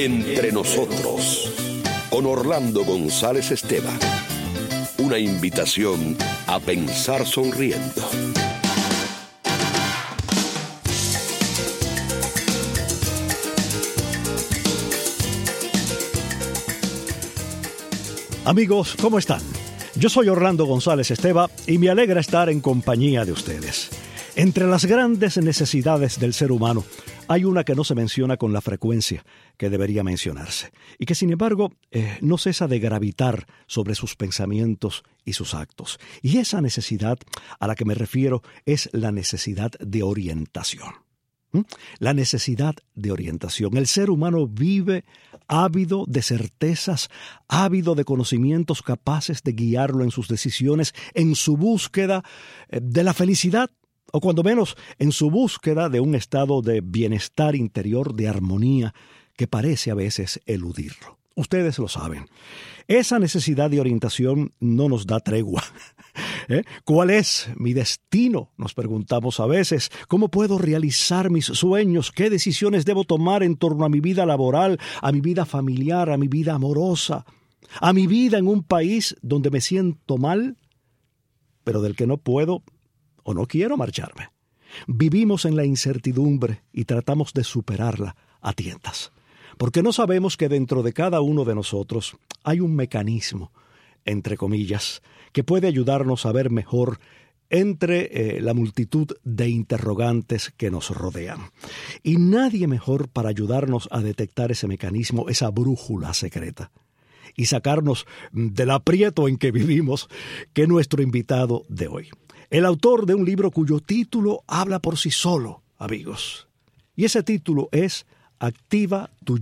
Entre nosotros, con Orlando González Esteban. Una invitación a pensar sonriendo. Amigos, ¿cómo están? Yo soy Orlando González Esteban y me alegra estar en compañía de ustedes. Entre las grandes necesidades del ser humano, hay una que no se menciona con la frecuencia que debería mencionarse y que, sin embargo, no cesa de gravitar sobre sus pensamientos y sus actos. Y esa necesidad a la que me refiero es la necesidad de orientación. La necesidad de orientación. El ser humano vive ávido de certezas, ávido de conocimientos capaces de guiarlo en sus decisiones, en su búsqueda de la felicidad, o cuando menos en su búsqueda de un estado de bienestar interior, de armonía, que parece a veces eludirlo. Ustedes lo saben. Esa necesidad de orientación no nos da tregua. ¿Cuál es mi destino? Nos preguntamos a veces. ¿Cómo puedo realizar mis sueños? ¿Qué decisiones debo tomar en torno a mi vida laboral, a mi vida familiar, a mi vida amorosa, a mi vida en un país donde me siento mal, pero del que no puedo o no quiero marcharme? Vivimos en la incertidumbre y tratamos de superarla a tientas, porque no sabemos que dentro de cada uno de nosotros hay un mecanismo, entre comillas, que puede ayudarnos a ver mejor entre la multitud de interrogantes que nos rodean. Y nadie mejor para ayudarnos a detectar ese mecanismo, esa brújula secreta, y sacarnos del aprieto en que vivimos, que nuestro invitado de hoy. El autor de un libro cuyo título habla por sí solo, amigos. Y ese título es Activa tu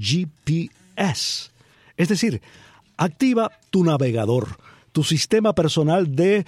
GPS. Es decir, activa tu navegador, tu sistema personal de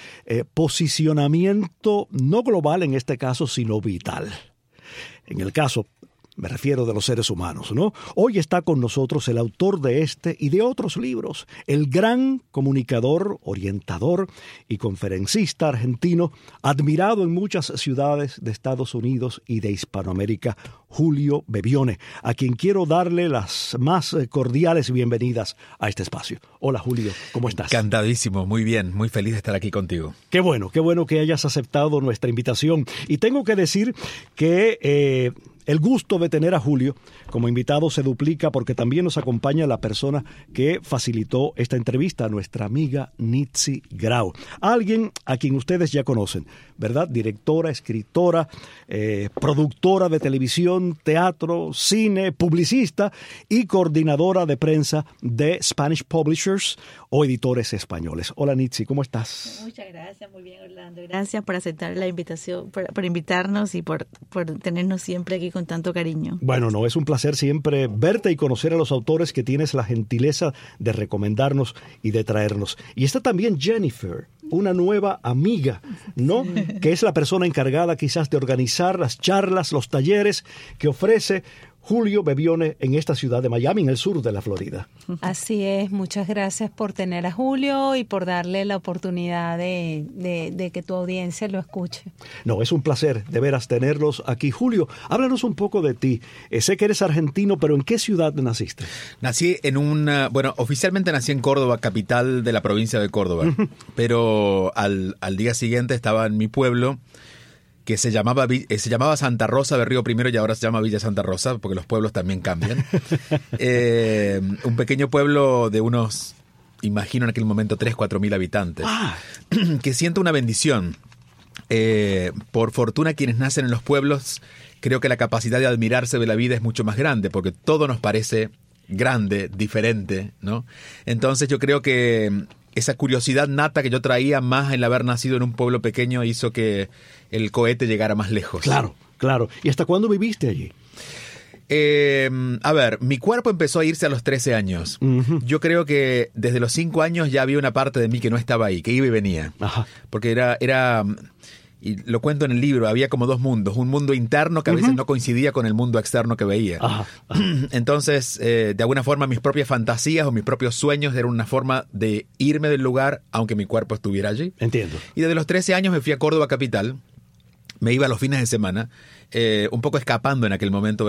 posicionamiento no global en este caso, sino vital. En el caso, me refiero de los seres humanos, ¿no? Hoy está con nosotros el autor de este y de otros libros, el gran comunicador, orientador y conferencista argentino, admirado en muchas ciudades de Estados Unidos y de Hispanoamérica, Julio Bebione, a quien quiero darle las más cordiales bienvenidas a este espacio. Hola, Julio, ¿cómo estás? Encantadísimo, muy bien, muy feliz de estar aquí contigo. Qué bueno que hayas aceptado nuestra invitación. Y tengo que decir que el gusto de tener a Julio como invitado se duplica porque también nos acompaña la persona que facilitó esta entrevista, nuestra amiga Nitzi Grau. Alguien a quien ustedes ya conocen, ¿verdad? Directora, escritora, productora de televisión, teatro, cine, publicista y coordinadora de prensa de Spanish Publishers o editores españoles. Hola, Nitzi, ¿cómo estás? Muchas gracias, muy bien, Orlando. Gracias por aceptar la invitación, por invitarnos y por tenernos siempre aquí con tanto cariño. Bueno, no, es un placer siempre verte y conocer a los autores que tienes la gentileza de recomendarnos y de traernos. Y está también Jennifer, una nueva amiga, ¿no? Sí. Que es la persona encargada quizás de organizar las charlas, los talleres que ofrece Julio Bebione en esta ciudad de Miami, en el sur de la Florida. Así es, muchas gracias por tener a Julio y por darle la oportunidad de que tu audiencia lo escuche. No, es un placer de veras tenerlos aquí. Julio, háblanos un poco de ti. Sé que eres argentino, pero ¿en qué ciudad naciste? Nací oficialmente nací en Córdoba, capital de la provincia de Córdoba, pero al día siguiente estaba en mi pueblo, que se llamaba Santa Rosa de Río Primero y ahora se llama Villa Santa Rosa, porque los pueblos también cambian. Un pequeño pueblo de unos, imagino en aquel momento, 3-4 mil habitantes, que siento una bendición. Por fortuna, quienes nacen en los pueblos, creo que la capacidad de admirarse de la vida es mucho más grande, porque todo nos parece grande, diferente, ¿no? Entonces yo creo que esa curiosidad nata que yo traía más el haber nacido en un pueblo pequeño hizo que el cohete llegara más lejos. Claro, claro. ¿Y hasta cuándo viviste allí? Mi cuerpo empezó a irse a los 13 años. Uh-huh. Yo creo que desde los 5 años ya había una parte de mí que no estaba ahí, que iba y venía. Ajá. Porque era y lo cuento en el libro, había como dos mundos. Un mundo interno que a veces no coincidía con el mundo externo que veía. Ajá. Entonces, de alguna forma, mis propias fantasías o mis propios sueños eran una forma de irme del lugar, aunque mi cuerpo estuviera allí. Entiendo. Y desde los 13 años me fui a Córdoba capital me iba los fines de semana, un poco escapando en aquel momento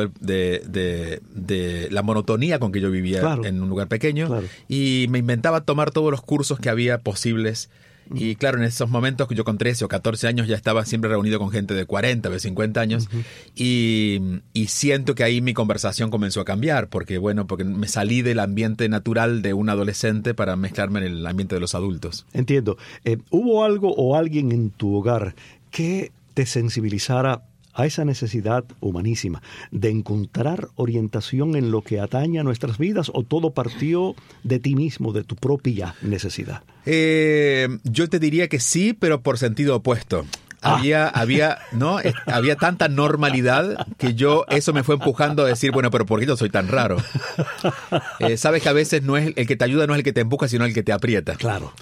de la monotonía con que yo vivía en un lugar pequeño, y me inventaba tomar todos los cursos que había posibles. Y claro, en esos momentos que yo con 13 o 14 años ya estaba siempre reunido con gente de 40, de 50 años, y siento que ahí mi conversación comenzó a cambiar, porque me salí del ambiente natural de un adolescente para mezclarme en el ambiente de los adultos. Entiendo. ¿Hubo algo o alguien en tu hogar que te sensibilizara a esa necesidad humanísima de encontrar orientación en lo que atañe a nuestras vidas, o todo partió de ti mismo, de tu propia necesidad? Yo te diría que sí, pero por sentido opuesto. Había tanta normalidad que eso me fue empujando a decir, bueno, pero ¿por qué yo soy tan raro? Sabes que a veces no es el que te ayuda, no es el que te empuja, sino el que te aprieta. Claro.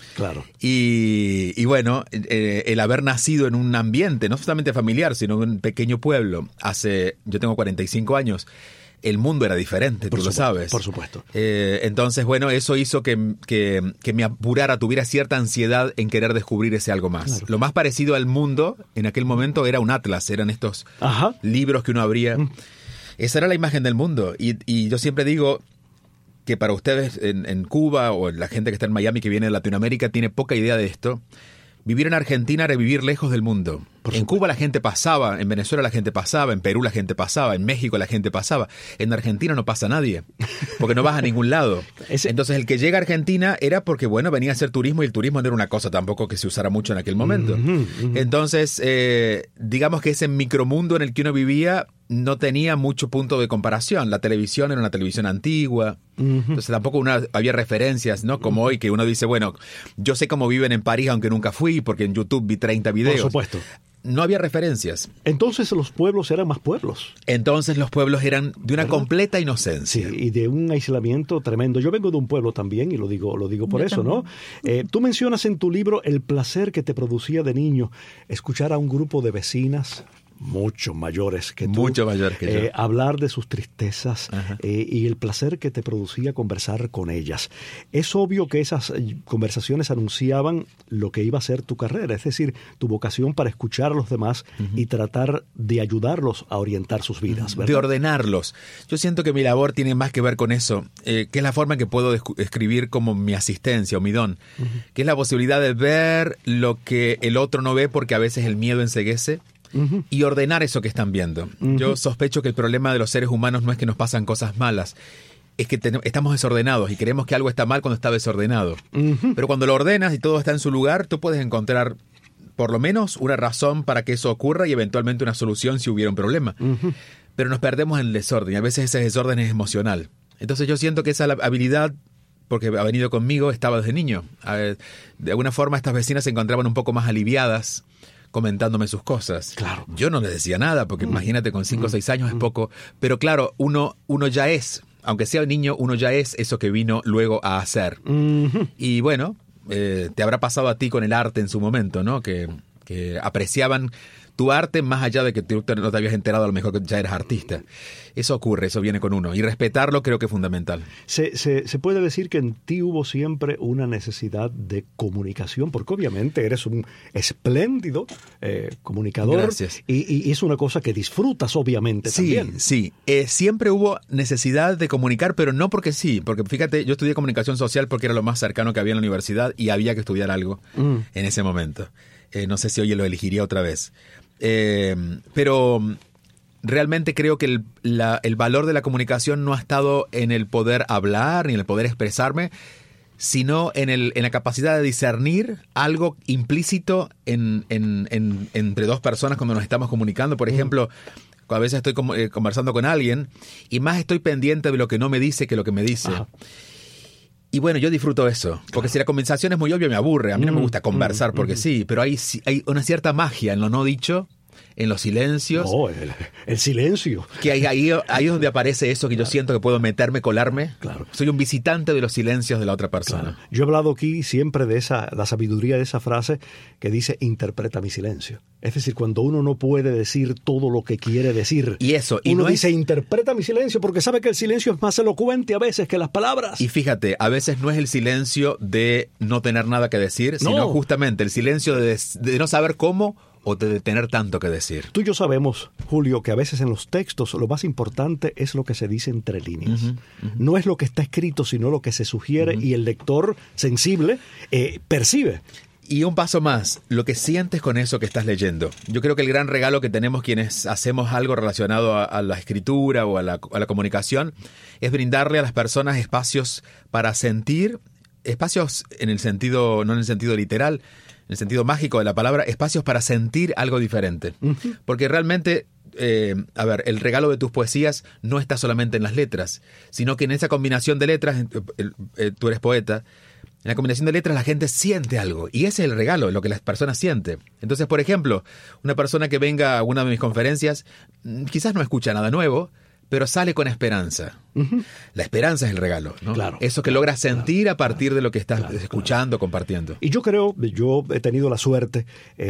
Y bueno, el haber nacido en un ambiente, no solamente familiar, sino en un pequeño pueblo, yo tengo 45 años, el mundo era diferente, tú lo sabes. Por supuesto. Entonces, bueno, eso hizo que me apurara, tuviera cierta ansiedad en querer descubrir ese algo más. Claro. Lo más parecido al mundo en aquel momento era un atlas, eran estos libros que uno abría. Esa era la imagen del mundo. Y yo siempre digo que para ustedes en Cuba, o la gente que está en Miami, que viene de Latinoamérica, tiene poca idea de esto. Vivir en Argentina era vivir lejos del mundo. En Cuba la gente pasaba, en Venezuela la gente pasaba, en Perú la gente pasaba, en México la gente pasaba. En Argentina no pasa nadie, porque no vas a ningún lado. Entonces el que llega a Argentina era porque, venía a hacer turismo, y el turismo no era una cosa tampoco que se usara mucho en aquel momento. Entonces, digamos que ese micromundo en el que uno vivía no tenía mucho punto de comparación. La televisión era una televisión antigua, entonces tampoco había referencias, ¿no? Como hoy, que uno dice, yo sé cómo viven en París, aunque nunca fui, porque en YouTube vi 30 videos. Por supuesto. No había referencias. Entonces los pueblos eran más pueblos. Entonces los pueblos eran de una completa inocencia. Sí, y de un aislamiento tremendo. Yo vengo de un pueblo también, y lo digo por eso, ¿no? Tú mencionas en tu libro el placer que te producía de niño escuchar a un grupo de vecinas mucho mayores que tú. Mucho mayores que yo. Hablar de sus tristezas y el placer que te producía conversar con ellas. Es obvio que esas conversaciones anunciaban lo que iba a ser tu carrera, es decir, tu vocación para escuchar a los demás y tratar de ayudarlos a orientar sus vidas, ¿verdad? De ordenarlos. Yo siento que mi labor tiene más que ver con eso, que es la forma en que puedo escribir como mi asistencia o mi don, que es la posibilidad de ver lo que el otro no ve, porque a veces el miedo enceguece. Y ordenar eso que están viendo. Yo sospecho que el problema de los seres humanos no es que nos pasan cosas malas, es que estamos desordenados y creemos que algo está mal cuando está desordenado. Pero cuando lo ordenas y todo está en su lugar, tú puedes encontrar por lo menos una razón para que eso ocurra, y eventualmente una solución si hubiera un problema. Pero nos perdemos en el desorden, y a veces ese desorden es emocional. Entonces yo siento que esa habilidad, porque ha venido conmigo, estaba desde niño. De alguna forma estas vecinas se encontraban un poco más aliviadas comentándome sus cosas. Claro. Yo no les decía nada, porque imagínate, con 5 o 6 años es poco. Pero claro, uno ya es, aunque sea un niño, uno ya es eso que vino luego a hacer. Y bueno, te habrá pasado a ti con el arte en su momento, ¿no? Que apreciaban tu arte más allá de que tú no te habías enterado, a lo mejor que ya eres artista. Eso ocurre, eso viene con uno. Y respetarlo creo que es fundamental. Se puede decir que en ti hubo siempre una necesidad de comunicación, porque obviamente eres un espléndido comunicador. Gracias. Y es una cosa que disfrutas, obviamente, también. Sí, siempre hubo necesidad de comunicar, pero no porque sí. Porque fíjate, yo estudié comunicación social porque era lo más cercano que había en la universidad, y había que estudiar algo en ese momento. No sé si hoy lo elegiría otra vez. Pero realmente creo que el valor de la comunicación no ha estado en el poder hablar ni en el poder expresarme, sino en la capacidad de discernir algo implícito entre dos personas cuando nos estamos comunicando. Por ejemplo, a veces estoy conversando con alguien y más estoy pendiente de lo que no me dice que lo que me dice. Ajá. Y bueno, yo disfruto eso, porque si la conversación es muy obvia me aburre. A mí no me gusta conversar porque sí, pero hay una cierta magia en lo no dicho, en los silencios. No, el silencio. Que ahí es donde aparece eso que yo siento que puedo meterme, colarme. Claro. Soy un visitante de los silencios de la otra persona. Claro. Yo he hablado aquí siempre de la sabiduría de esa frase que dice, interpreta mi silencio. Es decir, cuando uno no puede decir todo lo que quiere decir. Y eso. Uno dice, interpreta mi silencio, porque sabe que el silencio es más elocuente a veces que las palabras. Y fíjate, a veces no es el silencio de no tener nada que decir, sino justamente el silencio de no saber cómo o de tener tanto que decir. Tú y yo sabemos, Julio, que a veces en los textos lo más importante es lo que se dice entre líneas. No es lo que está escrito, sino lo que se sugiere y el lector sensible percibe. Y un paso más, lo que sientes con eso que estás leyendo. Yo creo que el gran regalo que tenemos quienes hacemos algo relacionado a la escritura o a la comunicación es brindarle a las personas espacios para sentir, espacios en el sentido, no en el sentido literal, en el sentido mágico de la palabra, espacios para sentir algo diferente. Porque realmente, el regalo de tus poesías no está solamente en las letras, sino que en esa combinación de letras, tú eres poeta, en la combinación de letras la gente siente algo. Y ese es el regalo, lo que las personas sienten. Entonces, por ejemplo, una persona que venga a una de mis conferencias quizás no escucha nada nuevo, pero sale con esperanza. La esperanza es el regalo, ¿no? Claro, eso que logras sentir a partir de lo que estás escuchando, compartiendo. Y yo he tenido la suerte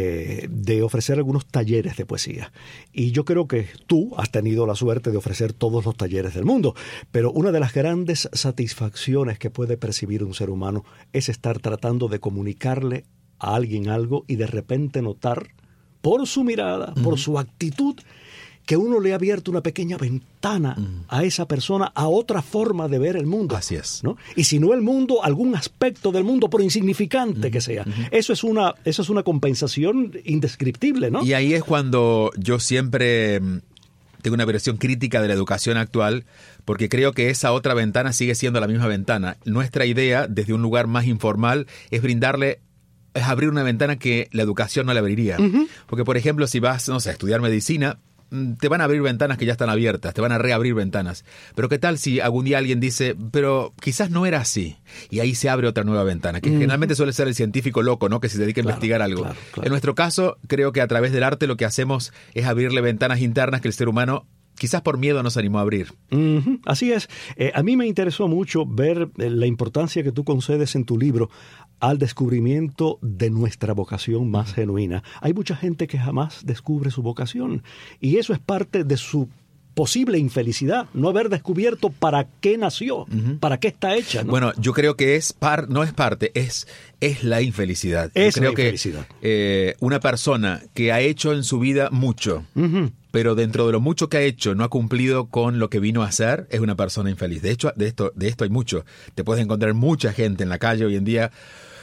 de ofrecer algunos talleres de poesía. Y yo creo que tú has tenido la suerte de ofrecer todos los talleres del mundo. Pero una de las grandes satisfacciones que puede percibir un ser humano es estar tratando de comunicarle a alguien algo y de repente notar, por su mirada, por su actitud, que uno le ha abierto una pequeña ventana a esa persona, a otra forma de ver el mundo. Así es. ¿No? Y si no el mundo, algún aspecto del mundo, por insignificante que sea. Eso es una compensación indescriptible, ¿no? Y ahí es cuando yo siempre tengo una versión crítica de la educación actual, porque creo que esa otra ventana sigue siendo la misma ventana. Nuestra idea, desde un lugar más informal, es abrir una ventana que la educación no le abriría. Porque, por ejemplo, si vas, no sé, a estudiar medicina, te van a abrir ventanas que ya están abiertas, te van a reabrir ventanas. Pero ¿qué tal si algún día alguien dice, pero quizás no era así? Y ahí se abre otra nueva ventana, que generalmente suele ser el científico loco, ¿no? Que se dedica a investigar algo. Claro. En nuestro caso, creo que a través del arte lo que hacemos es abrirle ventanas internas que el ser humano quizás por miedo no se animó a abrir. Así es. A mí me interesó mucho ver la importancia que tú concedes en tu libro al descubrimiento de nuestra vocación más genuina. Hay mucha gente que jamás descubre su vocación y eso es parte de su posible infelicidad, no haber descubierto para qué nació, para qué está hecha, ¿no? Bueno, yo creo que no es parte, es la infelicidad. Es yo creo la infelicidad. Que una persona que ha hecho en su vida mucho, pero dentro de lo mucho que ha hecho no ha cumplido con lo que vino a hacer, es una persona infeliz. De hecho, de esto hay mucho. Te puedes encontrar mucha gente en la calle hoy en día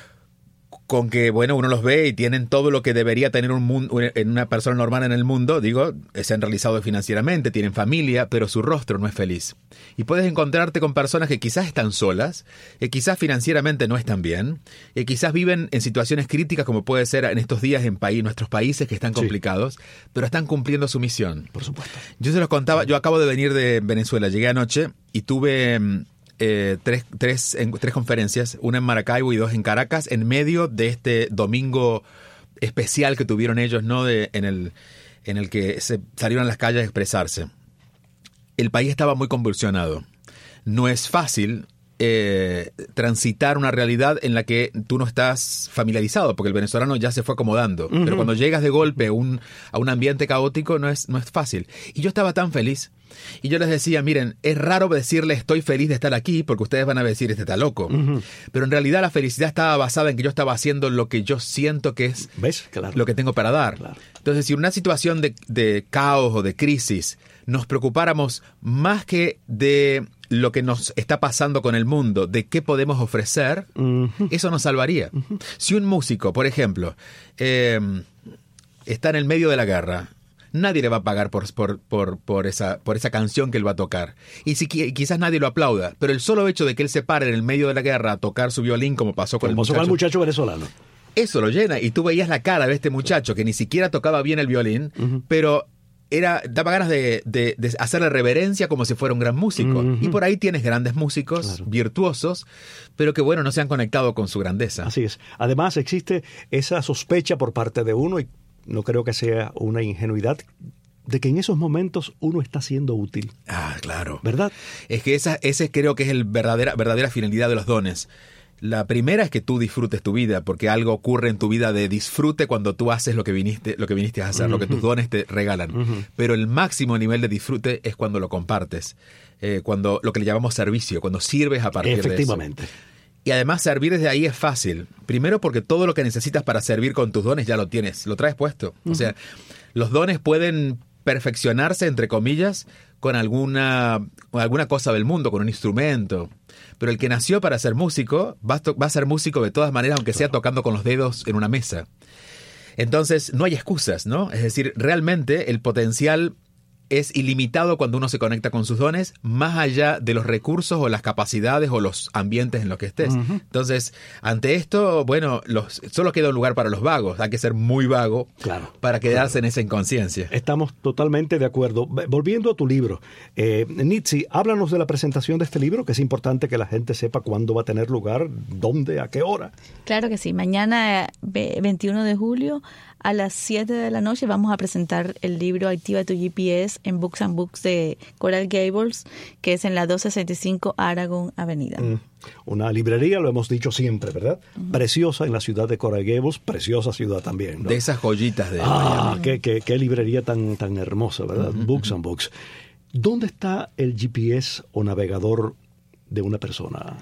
con que, bueno, uno los ve y tienen todo lo que debería tener una persona normal en el mundo, se han realizado financieramente, tienen familia, pero su rostro no es feliz. Y puedes encontrarte con personas que quizás están solas, que quizás financieramente no están bien, que quizás viven en situaciones críticas como puede ser en estos días en nuestros países que están complicados, pero están cumpliendo su misión. Por supuesto. Yo se los contaba, yo acabo de venir de Venezuela, llegué anoche y tuve tres conferencias, una en Maracaibo y dos en Caracas, en medio de este domingo especial que tuvieron ellos, ¿no? En el que se salieron a las calles a expresarse. El país estaba muy convulsionado. No es fácil transitar una realidad en la que tú no estás familiarizado, porque el venezolano ya se fue acomodando. Pero cuando llegas de golpe a un ambiente caótico no es fácil. Y yo estaba tan feliz. Y yo les decía, miren, es raro decirle estoy feliz de estar aquí porque ustedes van a decir este está loco. Pero en realidad la felicidad estaba basada en que yo estaba haciendo lo que yo siento que es lo que tengo para dar. Claro. Entonces, si en una situación de caos o de crisis nos preocupáramos más que de lo que nos está pasando con el mundo, de qué podemos ofrecer, eso nos salvaría. Si un músico, por ejemplo, está en el medio de la guerra, nadie le va a pagar por esa canción que él va a tocar. Y quizás nadie lo aplauda, pero el solo hecho de que él se pare en el medio de la guerra a tocar su violín como pasó con el muchacho venezolano. Eso lo llena, y tú veías la cara de este muchacho que ni siquiera tocaba bien el violín, pero daba ganas de hacerle reverencia como si fuera un gran músico. Y por ahí tienes grandes músicos, virtuosos, pero que no se han conectado con su grandeza. Así es. Además existe esa sospecha por parte de uno, y no creo que sea una ingenuidad, de que en esos momentos uno está siendo útil. Ah, claro. ¿Verdad? Es que ese creo que es el verdadera finalidad de los dones. La primera es que tú disfrutes tu vida, porque algo ocurre en tu vida de disfrute cuando tú haces lo que viniste a hacer, lo que tus dones te regalan. Pero el máximo nivel de disfrute es cuando lo compartes, cuando lo que le llamamos servicio, cuando sirves a partir de eso. Efectivamente. Y además servir desde ahí es fácil. Primero porque todo lo que necesitas para servir con tus dones ya lo tienes, lo traes puesto. O sea, los dones pueden perfeccionarse, entre comillas, con alguna cosa del mundo, con un instrumento. Pero el que nació para ser músico va a ser músico de todas maneras, aunque sea tocando con los dedos en una mesa. Entonces, no hay excusas, ¿no? Es decir, realmente el potencial es ilimitado cuando uno se conecta con sus dones, más allá de los recursos o las capacidades o los ambientes en los que estés. Entonces, ante esto, bueno, solo queda un lugar para los vagos. Hay que ser muy vago para quedarse en esa inconsciencia. Estamos totalmente de acuerdo. Volviendo a tu libro, Nitzi, háblanos de la presentación de este libro, que es importante que la gente sepa cuándo va a tener lugar, dónde, a qué hora. Claro que sí. Mañana, 21 de julio, a las 7 de la noche vamos a presentar el libro Activa tu GPS en Books and Books de Coral Gables, que es en la 265 Aragon Avenida. Una librería, lo hemos dicho siempre, ¿verdad? Preciosa en la ciudad de Coral Gables, preciosa ciudad también, ¿no? De esas joyitas de Miami. Qué librería tan hermosa, ¿verdad? Books and Books. ¿Dónde está el GPS o navegador de una persona?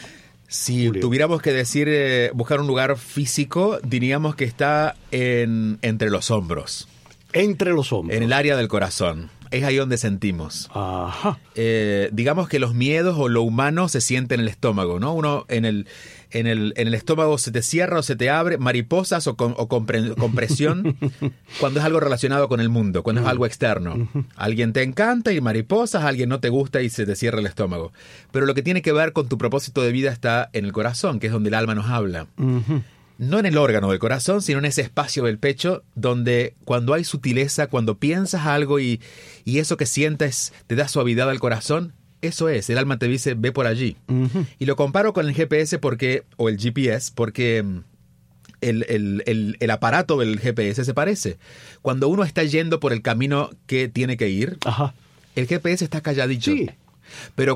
Si Julio, tuviéramos que decir, buscar un lugar físico, diríamos que está entre los hombros. Entre los hombros. En el área del corazón. Es ahí donde sentimos. Ajá. Digamos que los miedos o lo humano se siente en el estómago, ¿no? Uno en el estómago se te cierra o se te abre, mariposas o compresión, cuando es algo relacionado con el mundo, cuando es algo externo. Alguien te encanta y mariposas, alguien no te gusta y se te cierra el estómago. Pero lo que tiene que ver con tu propósito de vida está en el corazón, que es donde el alma nos habla. No en el órgano del corazón, sino en ese espacio del pecho donde cuando hay sutileza, cuando piensas algo y eso que sientes te da suavidad al corazón, eso es, el alma te dice, ve por allí. Y lo comparo con el GPS o el GPS porque el aparato del GPS se parece. Cuando uno está yendo por el camino que tiene que ir, el GPS está calladito. Sí. Pero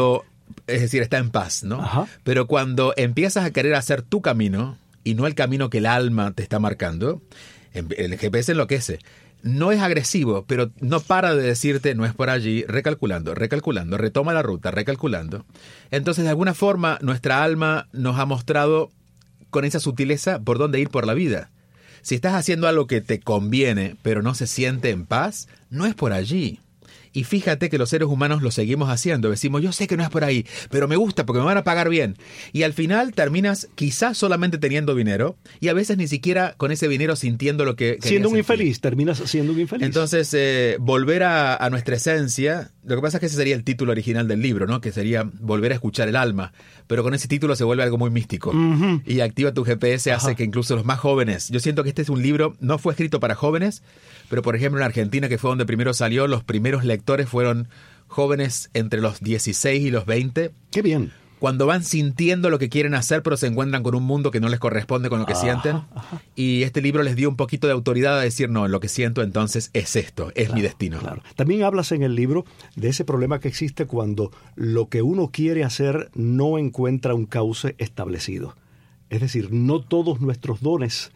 es decir, está en paz, ¿no? Pero cuando empiezas a querer hacer tu camino y no el camino que el alma te está marcando, el GPS enloquece. No es agresivo, pero no para de decirte, no es por allí, recalculando, retoma la ruta, recalculando. Entonces, de alguna forma, nuestra alma nos ha mostrado con esa sutileza por dónde ir por la vida. Si estás haciendo algo que te conviene, pero no se siente en paz, no es por allí. Y fíjate que los seres humanos lo seguimos haciendo. Decimos, yo sé que no es por ahí, pero me gusta porque me van a pagar bien. Y al final terminas quizás solamente teniendo dinero y a veces ni siquiera con ese dinero sintiendo lo que siendo un sentir. infeliz, terminas siendo un infeliz. Entonces, volver a nuestra esencia. Lo que pasa es que ese sería el título original del libro, ¿no? Que sería volver a escuchar el alma. Pero con ese título se vuelve algo muy místico. Y Activa tu GPS hace que incluso los más jóvenes... Yo siento que este es un libro, no fue escrito para jóvenes, pero por ejemplo en Argentina, que fue donde primero salió, los primeros lectores fueron jóvenes entre los 16 y los 20. ¡Qué bien! Cuando van sintiendo lo que quieren hacer, pero se encuentran con un mundo que no les corresponde con lo que sienten. Y este libro les dio un poquito de autoridad a decir, no, lo que siento entonces es esto, es mi destino. Claro. También hablas en el libro de ese problema que existe cuando lo que uno quiere hacer no encuentra un cauce establecido. Es decir, no todos nuestros dones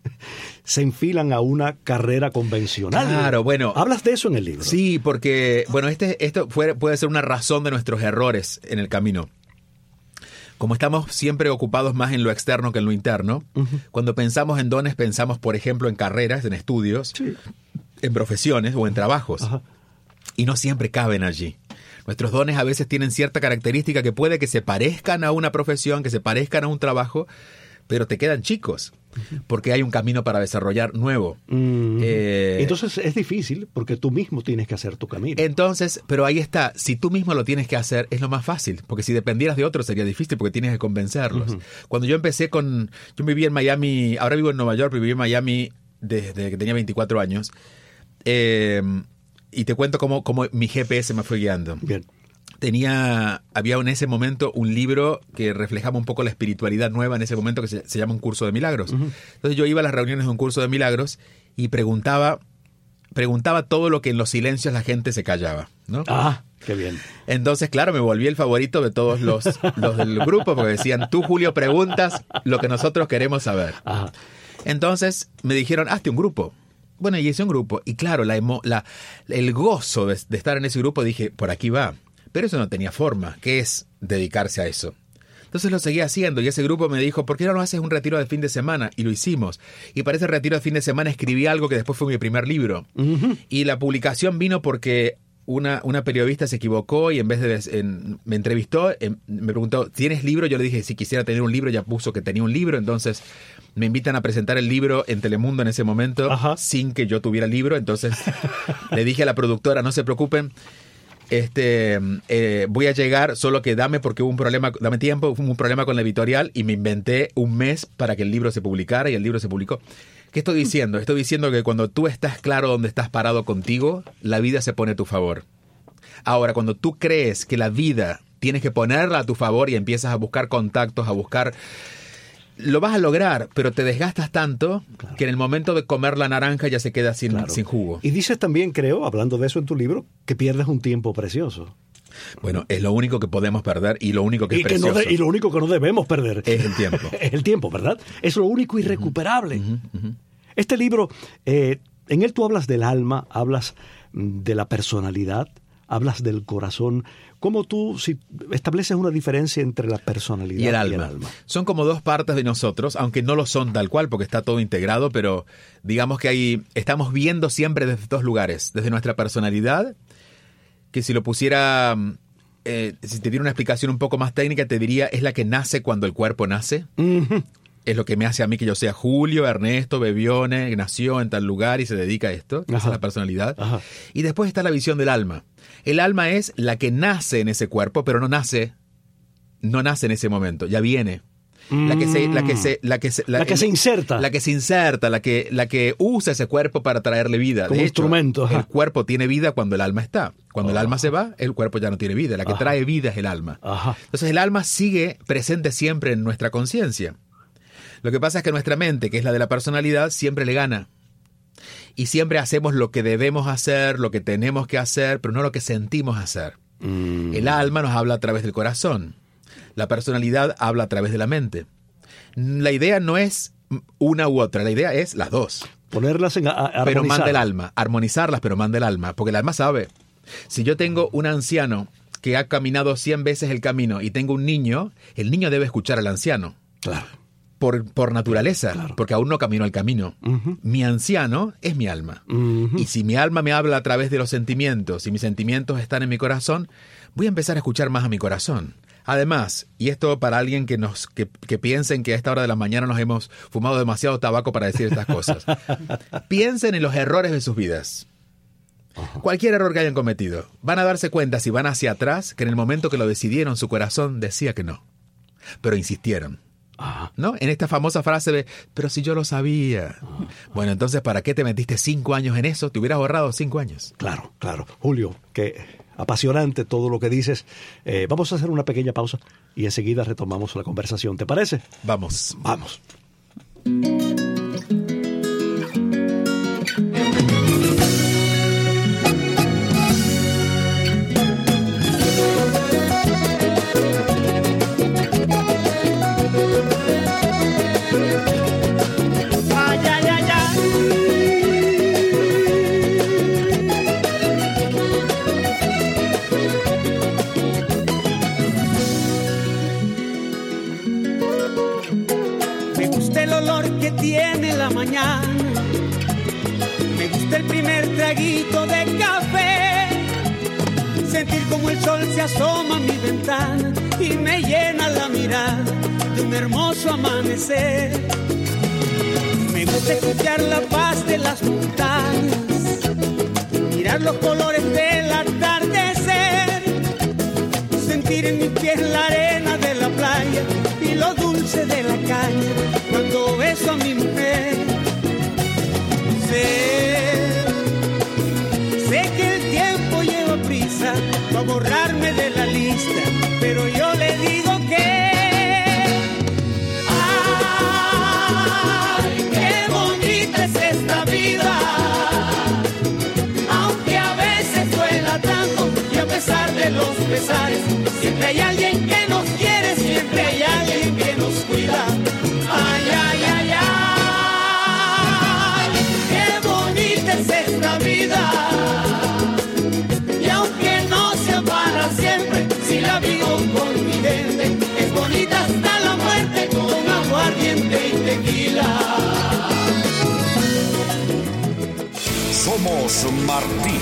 se enfilan a una carrera convencional. Claro, bueno. Hablas de eso en el libro. Sí, porque, bueno, esto puede ser una razón de nuestros errores en el camino. Como estamos siempre ocupados más en lo externo que en lo interno, cuando pensamos en dones, pensamos, por ejemplo, en carreras, en estudios, en profesiones o en trabajos. Y no siempre caben allí. Nuestros dones a veces tienen cierta característica que puede que se parezcan a una profesión, que se parezcan a un trabajo, pero te quedan chicos, porque hay un camino para desarrollar nuevo. Entonces es difícil, porque tú mismo tienes que hacer tu camino. Entonces, pero ahí está, si tú mismo lo tienes que hacer, es lo más fácil, porque si dependieras de otros sería difícil, porque tienes que convencerlos. Cuando yo empecé yo viví en Miami, ahora vivo en Nueva York, viví en Miami desde que tenía 24 años, y te cuento cómo mi GPS me fue guiando. Bien. Había en ese momento un libro que reflejaba un poco la espiritualidad nueva en ese momento que se llama Un Curso de Milagros. Entonces yo iba a las reuniones de Un Curso de Milagros y preguntaba todo lo que en los silencios la gente se callaba, ¿no? Ah, qué bien. Entonces, claro, me volví el favorito de todos los del grupo porque decían, tú, Julio, preguntas lo que nosotros queremos saber. Entonces me dijeron, hazte un grupo. Bueno, y hice un grupo. Y claro, el gozo de estar en ese grupo, dije, por aquí va. Pero eso no tenía forma. ¿Qué es dedicarse a eso? Entonces lo seguí haciendo y ese grupo me dijo, ¿por qué no haces un retiro de fin de semana? Y lo hicimos. Y para ese retiro de fin de semana escribí algo que después fue mi primer libro. Uh-huh. Y la publicación vino porque una periodista se equivocó y en vez de me entrevistó, me preguntó, ¿tienes libro? Yo le dije, si quisiera tener un libro, ya puso que tenía un libro. Entonces me invitan a presentar el libro en Telemundo en ese momento, ajá, sin que yo tuviera libro. Entonces le dije a la productora, no se preocupen, voy a llegar, solo que dame porque hubo un problema, dame tiempo, hubo un problema con la editorial y me inventé un mes para que el libro se publicara y el libro se publicó. ¿Qué estoy diciendo? Estoy diciendo que cuando tú estás claro dónde estás parado contigo, la vida se pone a tu favor. Ahora, cuando tú crees que la vida tienes que ponerla a tu favor y empiezas a buscar contactos, a buscar... Lo vas a lograr, pero te desgastas tanto, claro, que en el momento de comer la naranja ya se queda sin jugo. Y dices también, creo, hablando de eso en tu libro, que pierdes un tiempo precioso. Bueno, es lo único que podemos perder y lo único que es precioso. Y lo único que no debemos perder. Es el tiempo. Es el tiempo, ¿verdad? Es lo único irrecuperable. Uh-huh, uh-huh. Este libro, en él tú hablas del alma, hablas de la personalidad, hablas del corazón. ¿Cómo tú estableces una diferencia entre la personalidad y el alma? Son como dos partes de nosotros, aunque no lo son tal cual porque está todo integrado, pero digamos que estamos viendo siempre desde dos lugares. Desde nuestra personalidad, que si lo pusiera, si te diera una explicación un poco más técnica, te diría, es la que nace cuando el cuerpo nace. Uh-huh. Es lo que me hace a mí que yo sea Julio, Ernesto, Bebione, que nació en tal lugar y se dedica a esto. Esa es la personalidad. Ajá. Y después está la visión del alma. El alma es la que nace en ese cuerpo, pero no nace en ese momento, ya viene. La que se inserta. La que se inserta, la que usa ese cuerpo para traerle vida. Como de instrumento. Hecho, el cuerpo tiene vida cuando el alma está. Cuando el alma se va, el cuerpo ya no tiene vida. La que trae vida es el alma. Ajá. Entonces el alma sigue presente siempre en nuestra conciencia. Lo que pasa es que nuestra mente, que es la de la personalidad, siempre le gana. Y siempre hacemos lo que debemos hacer, lo que tenemos que hacer, pero no lo que sentimos hacer. El alma nos habla a través del corazón. La personalidad habla a través de la mente. La idea no es una u otra, la idea es las dos. Ponerlas en armonizar. Pero manda el alma. Armonizarlas, pero manda el alma. Porque el alma sabe. Si yo tengo un anciano que ha caminado 100 veces el camino y tengo un niño, el niño debe escuchar al anciano. Claro. Por naturaleza, claro, porque aún no camino el camino. Uh-huh. Mi anciano es mi alma. Uh-huh. Y si mi alma me habla a través de los sentimientos, y mis sentimientos están en mi corazón, voy a empezar a escuchar más a mi corazón. Además, y esto para alguien que piensen que a esta hora de la mañana nos hemos fumado demasiado tabaco para decir estas cosas, piensen en los errores de sus vidas. Uh-huh. Cualquier error que hayan cometido. Van a darse cuenta, si van hacia atrás, que en el momento que lo decidieron, su corazón decía que no. Pero insistieron. ¿No? En esta famosa frase de, pero si yo lo sabía. Bueno, entonces, ¿para qué te metiste 5 años en eso? Te hubieras ahorrado 5 años. Claro, claro. Julio, qué apasionante todo lo que dices. Vamos a hacer una pequeña pausa y enseguida retomamos la conversación. ¿Te parece? Vamos. Vamos. Me gusta el primer traguito de café, sentir como el sol se asoma a mi ventana y me llena la mirada de un hermoso amanecer. Me gusta escuchar la paz de las montañas, mirar los colores del atardecer, sentir en mis pies la arena de la playa y lo dulce de la caña cuando beso a mi mujer. Sé que el tiempo lleva prisa para borrarme de la lista, pero yo le digo que ¡ay, qué bonita es esta vida! Aunque a veces duela tanto y a pesar de los pesares, siempre hay alguien que nos quiere, siempre hay alguien que nos cuida. ¡Ay, ay, ay, ay! Esta vida, y aunque no sea para siempre, si la vivo con mi gente, es bonita Somos Martí.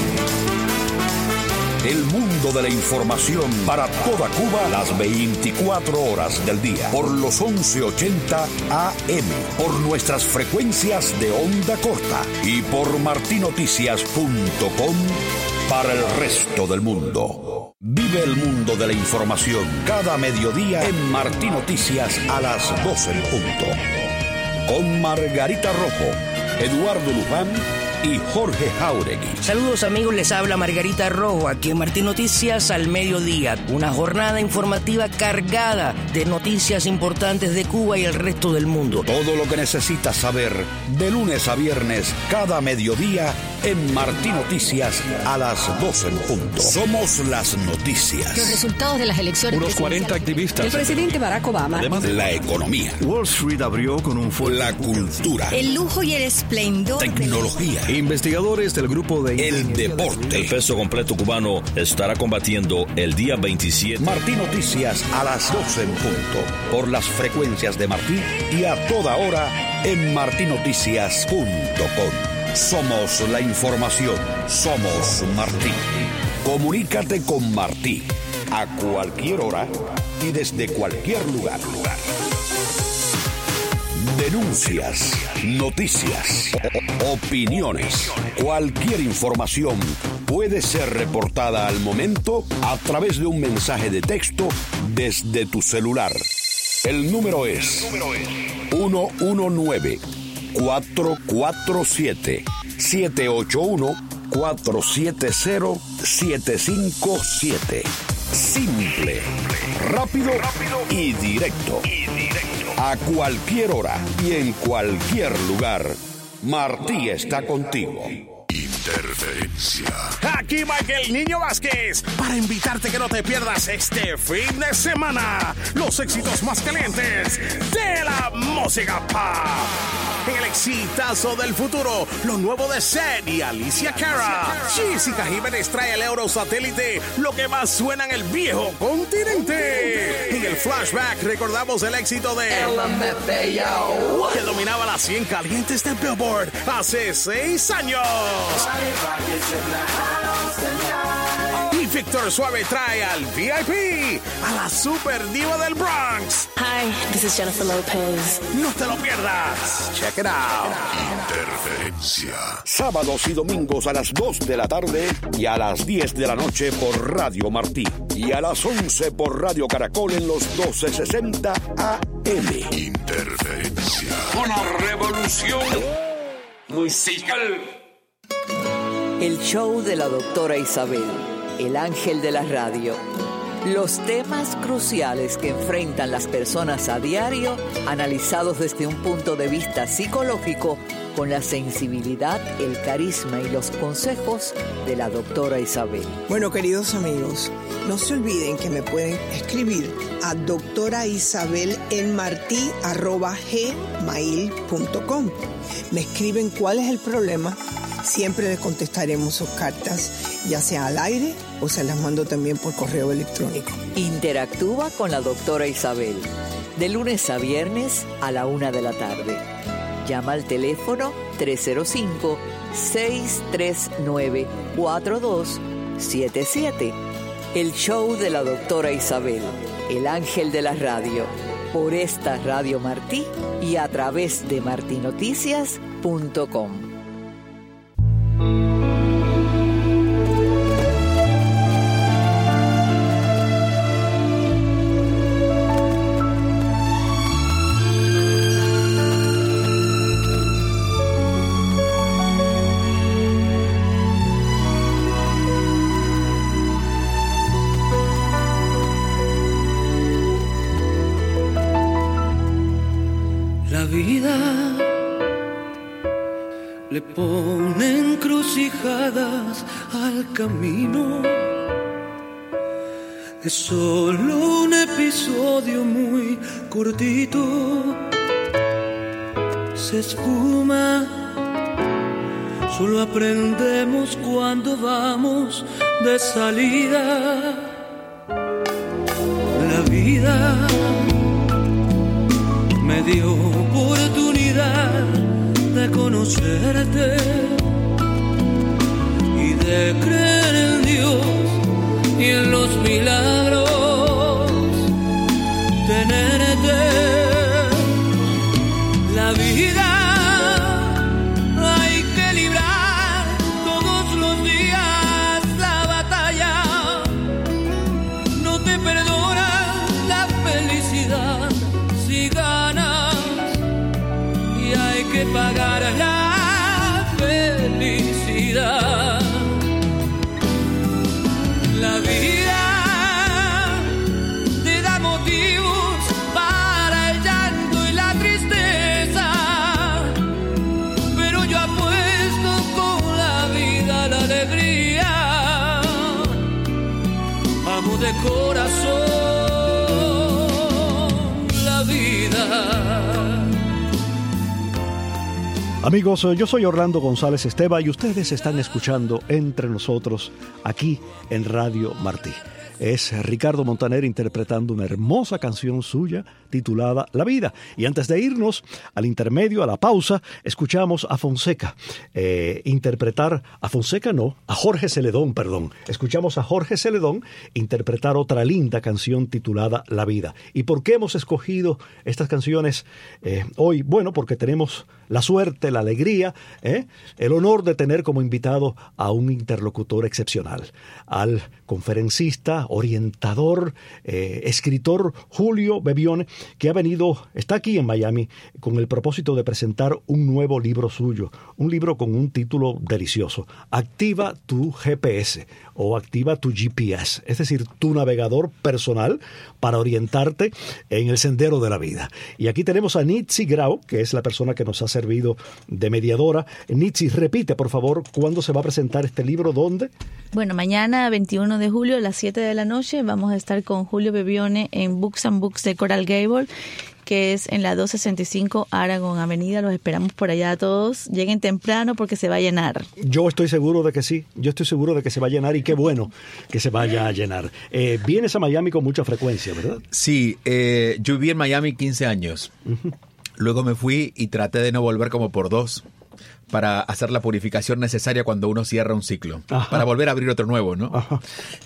El mundo de la información para toda Cuba las 24 horas del día. Por los 1180 AM. Por nuestras frecuencias de onda corta. Y por martinoticias.com para el resto del mundo. Vive el mundo de la información cada mediodía en Martí Noticias a las 12 en punto. Con Margarita Rojo, Eduardo Luján y Jorge Jauregui. Saludos amigos, les habla Margarita Rojo, aquí en Martí Noticias al mediodía. Una jornada informativa cargada de noticias importantes de Cuba y el resto del mundo. Todo lo que necesitas saber de lunes a viernes cada mediodía en Martí Noticias a las 12 en punto. Somos las noticias. Los resultados de las elecciones. Unos 40 activistas. El presidente Barack Obama. Además, la economía. Wall Street abrió con un fuerte. La cultura. El lujo y el esplendor. Tecnología. Investigadores del grupo de... El deporte. El peso completo cubano estará combatiendo el día 27. Martí Noticias a las 12 en punto. Por las frecuencias de Martí y a toda hora en martinoticias.com. Somos la información. Somos Martí. Comunícate con Martí a cualquier hora y desde cualquier lugar. Denuncias, noticias, opiniones. Cualquier información puede ser reportada al momento a través de un mensaje de texto desde tu celular. El número es 1-1-9-447-781-470-757. Simple, rápido y directo. A cualquier hora y en cualquier lugar, Martí está contigo. Interferencia. Aquí Michael Niño Vázquez para invitarte que no te pierdas este fin de semana los éxitos más calientes de la música pop. En el exitazo del futuro, lo nuevo de Zed y Alicia Cara. Jessica Jiménez trae el Eurosatélite, lo que más suena en el viejo continente. En el flashback recordamos el éxito de LMFAO, que dominaba las 100 calientes de Billboard hace 6 años. Y Víctor Suave trae al VIP, a la super diva del Bronx. Hi, this is Jennifer Lopez. No te lo pierdas. Check it out. Interferencia. Sábados y domingos a las 2 de la tarde y a las 10 de la noche por Radio Martí. Y a las 11 por Radio Caracol en los 1260 AM. Interferencia. Una revolución musical. El show de la doctora Isabel, el ángel de la radio. Los temas cruciales que enfrentan las personas a diario, analizados desde un punto de vista psicológico, con la sensibilidad, el carisma y los consejos de la doctora Isabel. Bueno, queridos amigos, no se olviden que me pueden escribir a doctoraisabelelmarti@gmail.com. Me escriben cuál es el problema. Siempre les contestaremos sus cartas, ya sea al aire o se las mando también por correo electrónico. Interactúa con la doctora Isabel, de lunes a viernes a la 1 de la tarde. Llama al teléfono 305-639-4277. El show de la doctora Isabel, el ángel de la radio, por esta Radio Martí y a través de martinoticias.com. La vida le pone encrucijadas al camino. Es solo un episodio muy cortito. Se esfuma. Solo aprendemos cuando vamos de salida. La vida me dio oportunidad de conocerte. de creer en Dios y en los milagros, tenerte. La vida hay que librar todos los días la batalla. No te perdona la felicidad si ganas, y hay que pagar la felicidad. La vida te da motivos para el llanto y la tristeza, pero yo apuesto con la vida la alegría. Amo de corazón la vida. Amigos, yo soy Orlando González Esteva y ustedes están escuchando Entre Nosotros aquí en Radio Martí. Es Ricardo Montaner interpretando una hermosa canción suya titulada La Vida. Y antes de irnos al intermedio, a la pausa, escuchamos a Fonseca interpretar, a Jorge Celedón, perdón. Escuchamos a Jorge Celedón interpretar otra linda canción titulada La Vida. ¿Y por qué hemos escogido estas canciones hoy? Bueno, porque tenemos la suerte, la alegría, el honor de tener como invitado a un interlocutor excepcional, al conferencista, orientador, escritor Julio Bebione, que está aquí en Miami con el propósito de presentar un nuevo libro suyo, un libro con un título delicioso, Activa tu GPS o Activa tu GPS, es decir, tu navegador personal para orientarte en el sendero de la vida. Y aquí tenemos a Nitzi Grau, que es la persona que nos ha servido de mediadora. Nitzi, repite, por favor, ¿cuándo se va a presentar este libro? ¿Dónde? Bueno, mañana 21 de julio a las 7 de la noche vamos a estar con Julio Bebione en Books and Books de Coral Gables, que es en la 265 Aragon Avenida. Los esperamos por allá a todos. Lleguen temprano porque se va a llenar. Yo estoy seguro de que sí. Yo estoy seguro de que se va a llenar y qué bueno que se vaya a llenar. Vienes a Miami con mucha frecuencia, ¿verdad? Sí, yo viví en Miami 15 años. Uh-huh. Luego me fui y traté de no volver como por 2 para hacer la purificación necesaria cuando uno cierra un ciclo. Ajá. Para volver a abrir otro nuevo, ¿no? Ajá.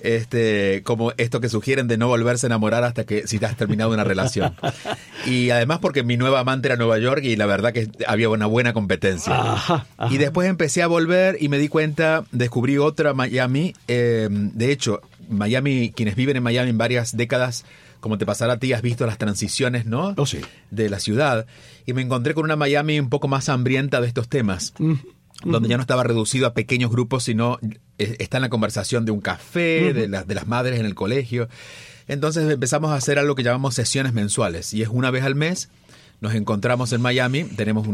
Como esto que sugieren de no volverse a enamorar hasta que si te has terminado una relación. Y además porque mi nueva amante era Nueva York y la verdad que había una buena competencia. Ajá. Ajá. Y después empecé a volver y me di cuenta, descubrí otra Miami. De hecho, Miami, quienes viven en Miami en varias décadas, como te pasará a ti, has visto las transiciones, ¿no? Oh, sí. De la ciudad. Y me encontré con una Miami un poco más hambrienta de estos temas. Donde ya no estaba reducido a pequeños grupos, sino está en la conversación de un café, de las madres en el colegio. Entonces empezamos a hacer algo que llamamos sesiones mensuales. Y es una vez al mes, nos encontramos en Miami, tenemos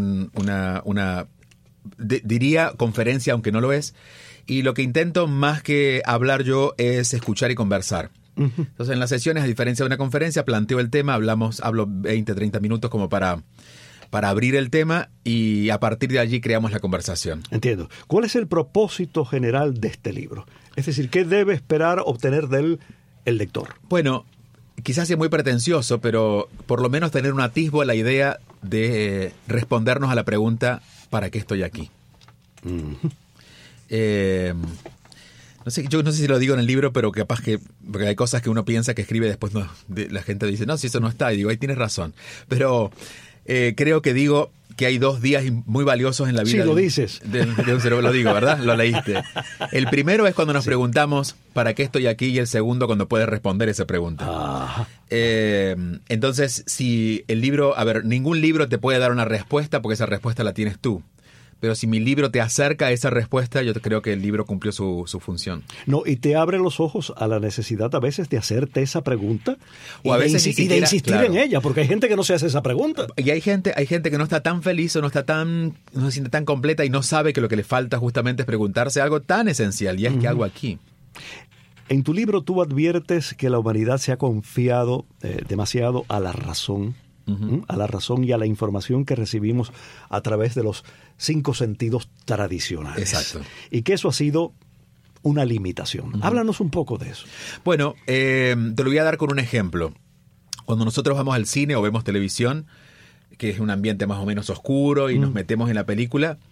diría conferencia, aunque no lo es. Y lo que intento más que hablar yo es escuchar y conversar. Entonces en las sesiones, a diferencia de una conferencia, planteo el tema, hablo 20, 30 minutos como para abrir el tema y a partir de allí creamos la conversación. Entiendo. ¿Cuál es el propósito general de este libro? Es decir, ¿qué debe esperar obtener de él el lector? Bueno, quizás sea muy pretencioso, pero por lo menos tener un atisbo a la idea de respondernos a la pregunta ¿para qué estoy aquí? No sé, yo no sé si lo digo en el libro, pero capaz que porque hay cosas que uno piensa que escribe después la gente dice, no, si eso no está, y digo, ahí tienes razón. Pero creo que digo que hay 2 días muy valiosos en la vida. Sí, lo dices. De un cerebro, lo digo, ¿verdad? Lo leíste. El primero es cuando nos preguntamos ¿para qué estoy aquí? Y el segundo cuando puedes responder esa pregunta. Entonces, si el libro, ningún libro te puede dar una respuesta porque esa respuesta la tienes tú. Pero si mi libro te acerca a esa respuesta, yo creo que el libro cumplió su función. No, y te abre los ojos a la necesidad a veces de hacerte esa pregunta o a veces y de insistir en ella, porque hay gente que no se hace esa pregunta. Y hay gente que no está tan feliz o no se siente tan completa y no sabe que lo que le falta justamente es preguntarse algo tan esencial, y es ¿qué hago aquí? En tu libro tú adviertes que la humanidad se ha confiado demasiado a la razón. A la razón y a la información que recibimos a través de los 5 sentidos tradicionales. Exacto. Y que eso ha sido una limitación. Háblanos un poco de eso. Bueno, te lo voy a dar con un ejemplo. Cuando nosotros vamos al cine o vemos televisión, que es un ambiente más o menos oscuro y nos metemos en la película,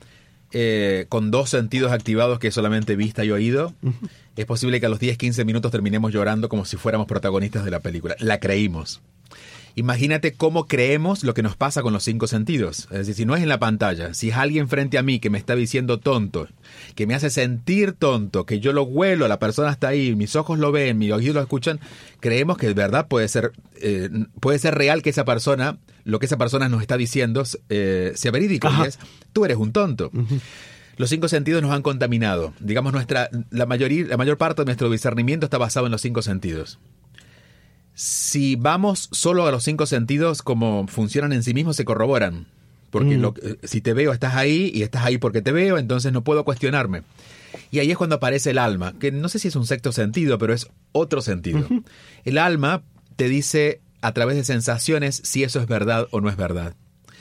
con 2 sentidos activados, que es solamente vista y oído, es posible que a los 10-15 minutos terminemos llorando como si fuéramos protagonistas de la película. La creímos. Imagínate cómo creemos lo que nos pasa con los 5 sentidos. Es decir, si no es en la pantalla, si es alguien frente a mí que me está diciendo tonto, que me hace sentir tonto, que yo lo huelo, la persona está ahí, mis ojos lo ven, mis oídos lo escuchan, creemos que de verdad puede ser real que esa persona, lo que esa persona nos está diciendo, sea verídico. Y es, tú eres un tonto. Los 5 sentidos nos han contaminado. Digamos, la mayor parte de nuestro discernimiento está basado en los 5 sentidos. Si vamos solo a los 5 sentidos, como funcionan en sí mismos, se corroboran. Porque si te veo, estás ahí, y estás ahí porque te veo, entonces no puedo cuestionarme. Y ahí es cuando aparece el alma, que no sé si es un sexto sentido, pero es otro sentido. El alma te dice a través de sensaciones si eso es verdad o no es verdad.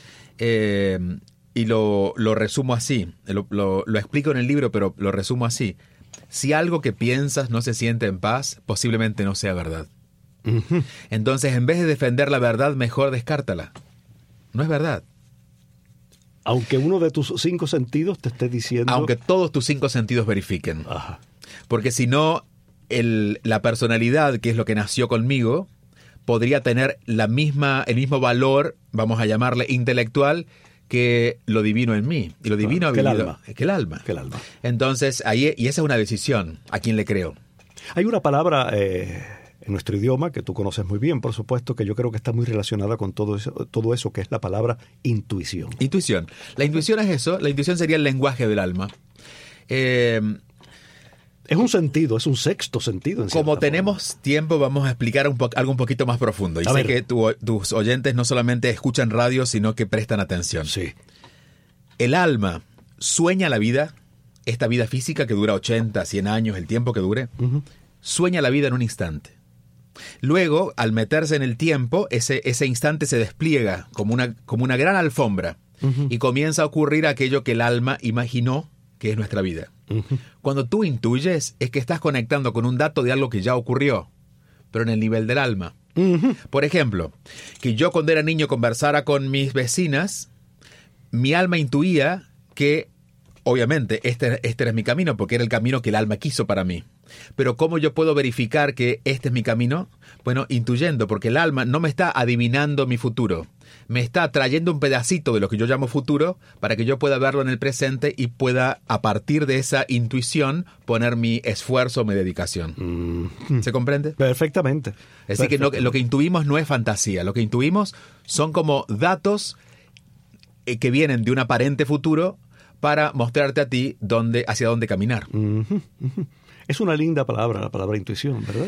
Y lo resumo así, lo explico en el libro, pero lo resumo así. Si algo que piensas no se siente en paz, posiblemente no sea verdad. Entonces, en vez de defender la verdad, mejor descártala. No es verdad. Aunque uno de tus 5 sentidos te esté diciendo... Aunque todos tus 5 sentidos verifiquen. Porque si no, la personalidad, que es lo que nació conmigo, podría tener el mismo valor, vamos a llamarle intelectual, que lo divino en mí. Y lo divino ha vivido... Que el alma. Entonces, y esa es una decisión. ¿A quién le creo? Hay una palabra... en nuestro idioma, que tú conoces muy bien, por supuesto, que yo creo que está muy relacionada con todo eso que es la palabra intuición. Intuición. La intuición es eso. La intuición sería el lenguaje del alma. Es un sentido, es un sexto sentido. Como tenemos tiempo, vamos a explicar algo un poquito más profundo. Y sé que tus oyentes no solamente escuchan radio, sino que prestan atención. Sí. El alma sueña la vida, esta vida física que dura 80, 100 años, el tiempo que dure, sueña la vida en un instante. Luego, al meterse en el tiempo, ese instante se despliega como una gran alfombra y comienza a ocurrir aquello que el alma imaginó que es nuestra vida. Cuando tú intuyes, es que estás conectando con un dato de algo que ya ocurrió, pero en el nivel del alma. Por ejemplo, que yo cuando era niño conversara con mis vecinas, mi alma intuía que, obviamente, este era mi camino, porque era el camino que el alma quiso para mí. Pero ¿cómo yo puedo verificar que este es mi camino? Bueno, intuyendo, porque el alma no me está adivinando mi futuro. Me está trayendo un pedacito de lo que yo llamo futuro para que yo pueda verlo en el presente y pueda, a partir de esa intuición, poner mi esfuerzo, mi dedicación. ¿Se comprende? Perfectamente. Es decir, que lo que intuimos no es fantasía. Lo que intuimos son como datos que vienen de un aparente futuro para mostrarte a ti hacia dónde caminar. Es una linda palabra, la palabra intuición, ¿verdad?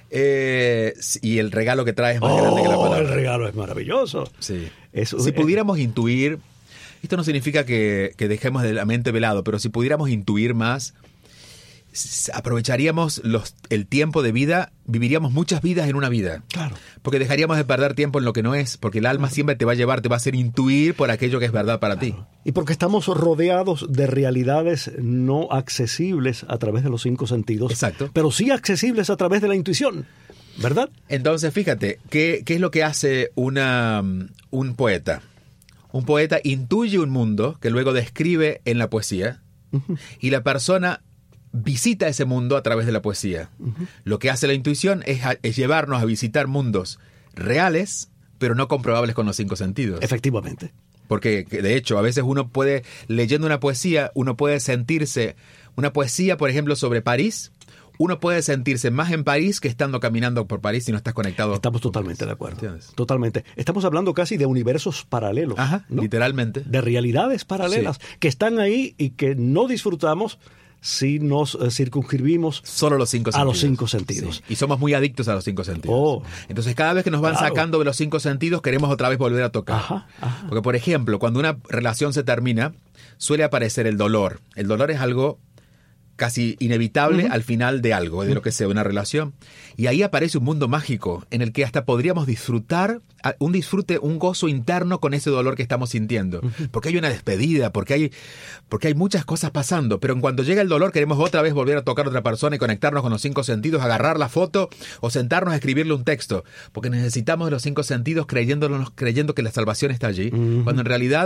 Y el regalo que trae es más grande que la palabra. El regalo es maravilloso. Sí. Si pudiéramos intuir, esto no significa que dejemos de la mente velado, pero si pudiéramos intuir más, aprovecharíamos el tiempo de vida, viviríamos muchas vidas en una vida. Claro. Porque dejaríamos de perder tiempo en lo que no es, porque el alma siempre te va a hacer intuir por aquello que es verdad para ti. Y porque estamos rodeados de realidades no accesibles a través de los 5 sentidos. Exacto. Pero sí accesibles a través de la intuición, ¿verdad? Entonces, fíjate, ¿qué es lo que hace un poeta? Un poeta intuye un mundo que luego describe en la poesía, y la persona visita ese mundo a través de la poesía. Lo que hace la intuición es llevarnos a visitar mundos reales, pero no comprobables con los 5 sentidos. Efectivamente. Porque, de hecho, a veces leyendo una poesía, uno puede sentirse, una poesía, por ejemplo, sobre París, uno puede sentirse más en París que estando caminando por París si no estás conectado. Estamos totalmente de acuerdo. ¿Entiendes? Totalmente. Estamos hablando casi de universos paralelos. ¿No? Literalmente. De realidades paralelas que están ahí y que no disfrutamos si nos circunscribimos solo los 5 a los 5 sentidos. Sí. Y somos muy adictos a los 5 sentidos. Entonces, cada vez que nos van sacando de los 5 sentidos, queremos otra vez volver a tocar. Porque, por ejemplo, cuando una relación se termina, suele aparecer el dolor. El dolor es algo casi inevitable al final de algo, de lo que sea una relación. Y ahí aparece un mundo mágico en el que hasta podríamos disfrutar, un gozo interno con ese dolor que estamos sintiendo. Porque hay una despedida, porque hay muchas cosas pasando, pero en cuanto llega el dolor queremos otra vez volver a tocar a otra persona y conectarnos con los 5 sentidos, agarrar la foto o sentarnos a escribirle un texto, porque necesitamos de los 5 sentidos creyendo que la salvación está allí, cuando en realidad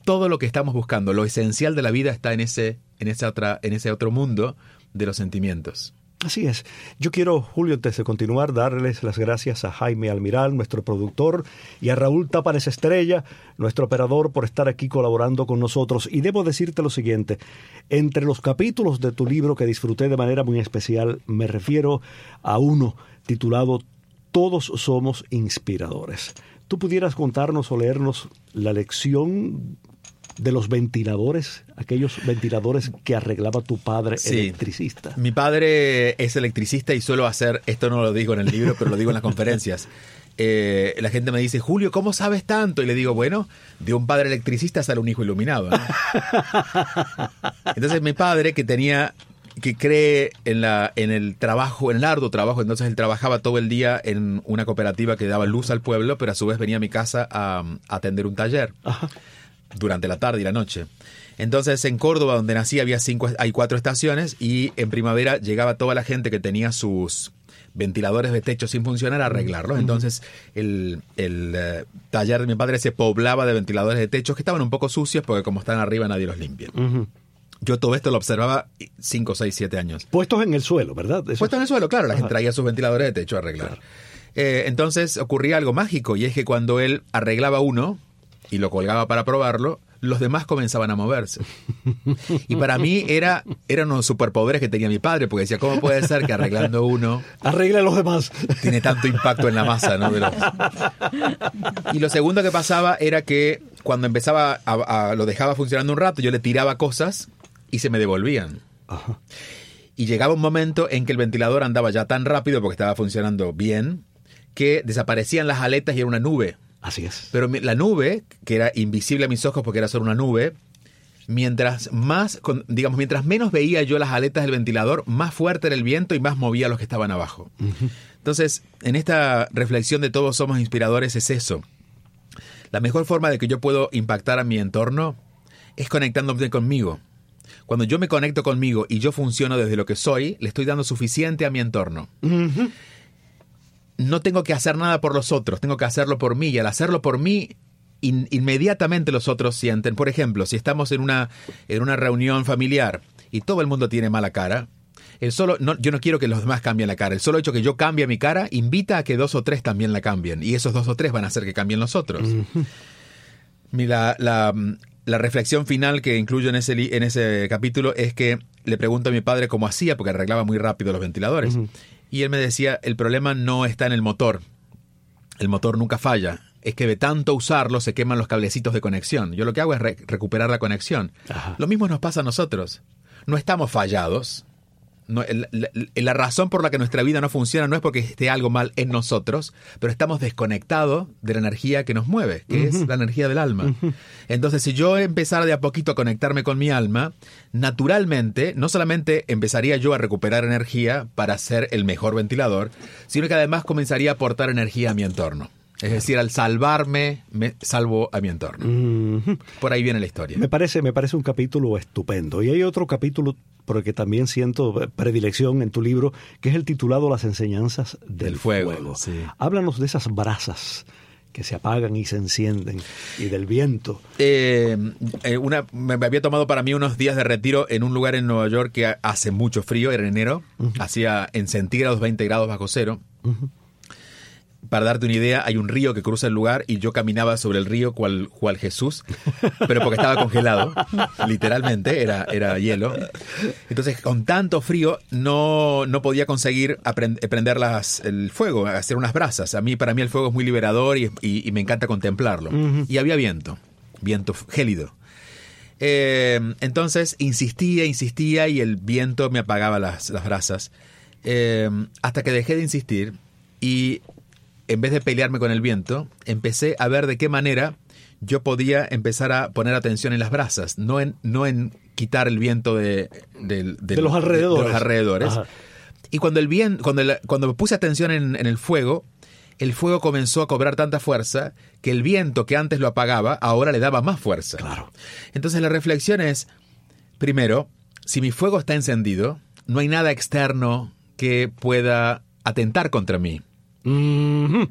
todo lo que estamos buscando, lo esencial de la vida está en ese otro mundo de los sentimientos. Así es. Yo quiero, Julio, antes de continuar, darles las gracias a Jaime Almiral, nuestro productor, y a Raúl Tápanes Estrella, nuestro operador, por estar aquí colaborando con nosotros. Y debo decirte lo siguiente, entre los capítulos de tu libro que disfruté de manera muy especial, me refiero a uno titulado Todos somos inspiradores. ¿Tú pudieras contarnos o leernos la lección de los ventiladores, aquellos ventiladores que arreglaba tu padre, sí, electricista? Mi padre es electricista y suelo hacer, esto no lo digo en el libro, pero lo digo en las conferencias. La gente me dice, Julio, ¿cómo sabes tanto? Y le digo, bueno, de un padre electricista sale un hijo iluminado, ¿no? Entonces mi padre, que cree en el trabajo, en el arduo trabajo, entonces él trabajaba todo el día en una cooperativa que daba luz al pueblo, pero a su vez venía a mi casa a atender un taller. Ajá. Durante la tarde y la noche. Entonces en Córdoba, donde nací, hay 4 estaciones, y en primavera llegaba toda la gente que tenía sus ventiladores de techo sin funcionar a arreglarlos. Entonces el taller de mi padre se poblaba de ventiladores de techo que estaban un poco sucios porque como están arriba nadie los limpia. Yo todo esto lo observaba 5, 6, 7 años. Puestos en el suelo, ¿verdad? Eso. Puestos en el suelo, claro. La gente traía sus ventiladores de techo a arreglar. Claro. Entonces ocurría algo mágico, y es que cuando él arreglaba uno y lo colgaba para probarlo, los demás comenzaban a moverse. Y para mí eran unos superpoderes que tenía mi padre, porque decía, ¿cómo puede ser que arreglando uno arregla a los demás? Tiene tanto impacto en la masa, ¿no? Y lo segundo que pasaba era que cuando empezaba lo dejaba funcionando un rato, yo le tiraba cosas y se me devolvían. Ajá. Y llegaba un momento en que el ventilador andaba ya tan rápido, porque estaba funcionando bien, que desaparecían las aletas y era una nube. Así es. Pero la nube, que era invisible a mis ojos porque era solo una nube, mientras menos veía yo las aletas del ventilador, más fuerte era el viento y más movía a los que estaban abajo. Uh-huh. Entonces, en esta reflexión de todos somos inspiradores es eso. La mejor forma de que yo puedo impactar a mi entorno es conectándome conmigo. Cuando yo me conecto conmigo y yo funciono desde lo que soy, le estoy dando suficiente a mi entorno. Uh-huh. No tengo que hacer nada por los otros, tengo que hacerlo por mí. Y al hacerlo por mí, inmediatamente los otros sienten. Por ejemplo, si estamos en una reunión familiar y todo el mundo tiene mala cara, yo no quiero que los demás cambien la cara. El solo hecho que yo cambie mi cara invita a que 2 o 3 también la cambien. Y esos 2 o 3 van a hacer que cambien los otros. Uh-huh. La reflexión final que incluyo en ese capítulo es que le pregunto a mi padre cómo hacía, porque arreglaba muy rápido los ventiladores. Uh-huh. Y él me decía, el problema no está en el motor. El motor nunca falla. Es que de tanto usarlo se queman los cablecitos de conexión. Yo lo que hago es recuperar la conexión. Ajá. Lo mismo nos pasa a nosotros. No estamos fallados. No, la razón por la que nuestra vida no funciona no es porque esté algo mal en nosotros, pero estamos desconectados de la energía que nos mueve, que uh-huh. es la energía del alma. Uh-huh. Entonces, si yo empezara de a poquito a conectarme con mi alma, naturalmente, no solamente empezaría yo a recuperar energía para ser el mejor ventilador, sino que además comenzaría a aportar energía a mi entorno. Es decir, al salvarme, me salvo a mi entorno. Uh-huh. Por ahí viene la historia. Me parece un capítulo estupendo. Y hay otro capítulo por el que también siento predilección en tu libro, que es el titulado Las enseñanzas del fuego. Sí. Háblanos de esas brasas que se apagan y se encienden, y del viento. Me había tomado para mí unos días de retiro en un lugar en Nueva York que hace mucho frío, era enero, uh-huh. Hacía en centígrados 20 grados bajo cero. Uh-huh. Para darte una idea, hay un río que cruza el lugar y yo caminaba sobre el río cual Jesús, pero porque estaba congelado, literalmente, era hielo. Entonces, con tanto frío, no podía conseguir prender el fuego, hacer unas brasas. Para mí el fuego es muy liberador y me encanta contemplarlo. Uh-huh. Y había viento gélido. Entonces, insistía y el viento me apagaba las brasas. Hasta que dejé de insistir y en vez de pelearme con el viento, empecé a ver de qué manera yo podía empezar a poner atención en las brasas, no en quitar el viento de los alrededores. Ajá. Y cuando puse atención en el fuego comenzó a cobrar tanta fuerza que el viento que antes lo apagaba, ahora le daba más fuerza. Claro. Entonces la reflexión es, primero, si mi fuego está encendido, no hay nada externo que pueda atentar contra mí. Mm-hmm.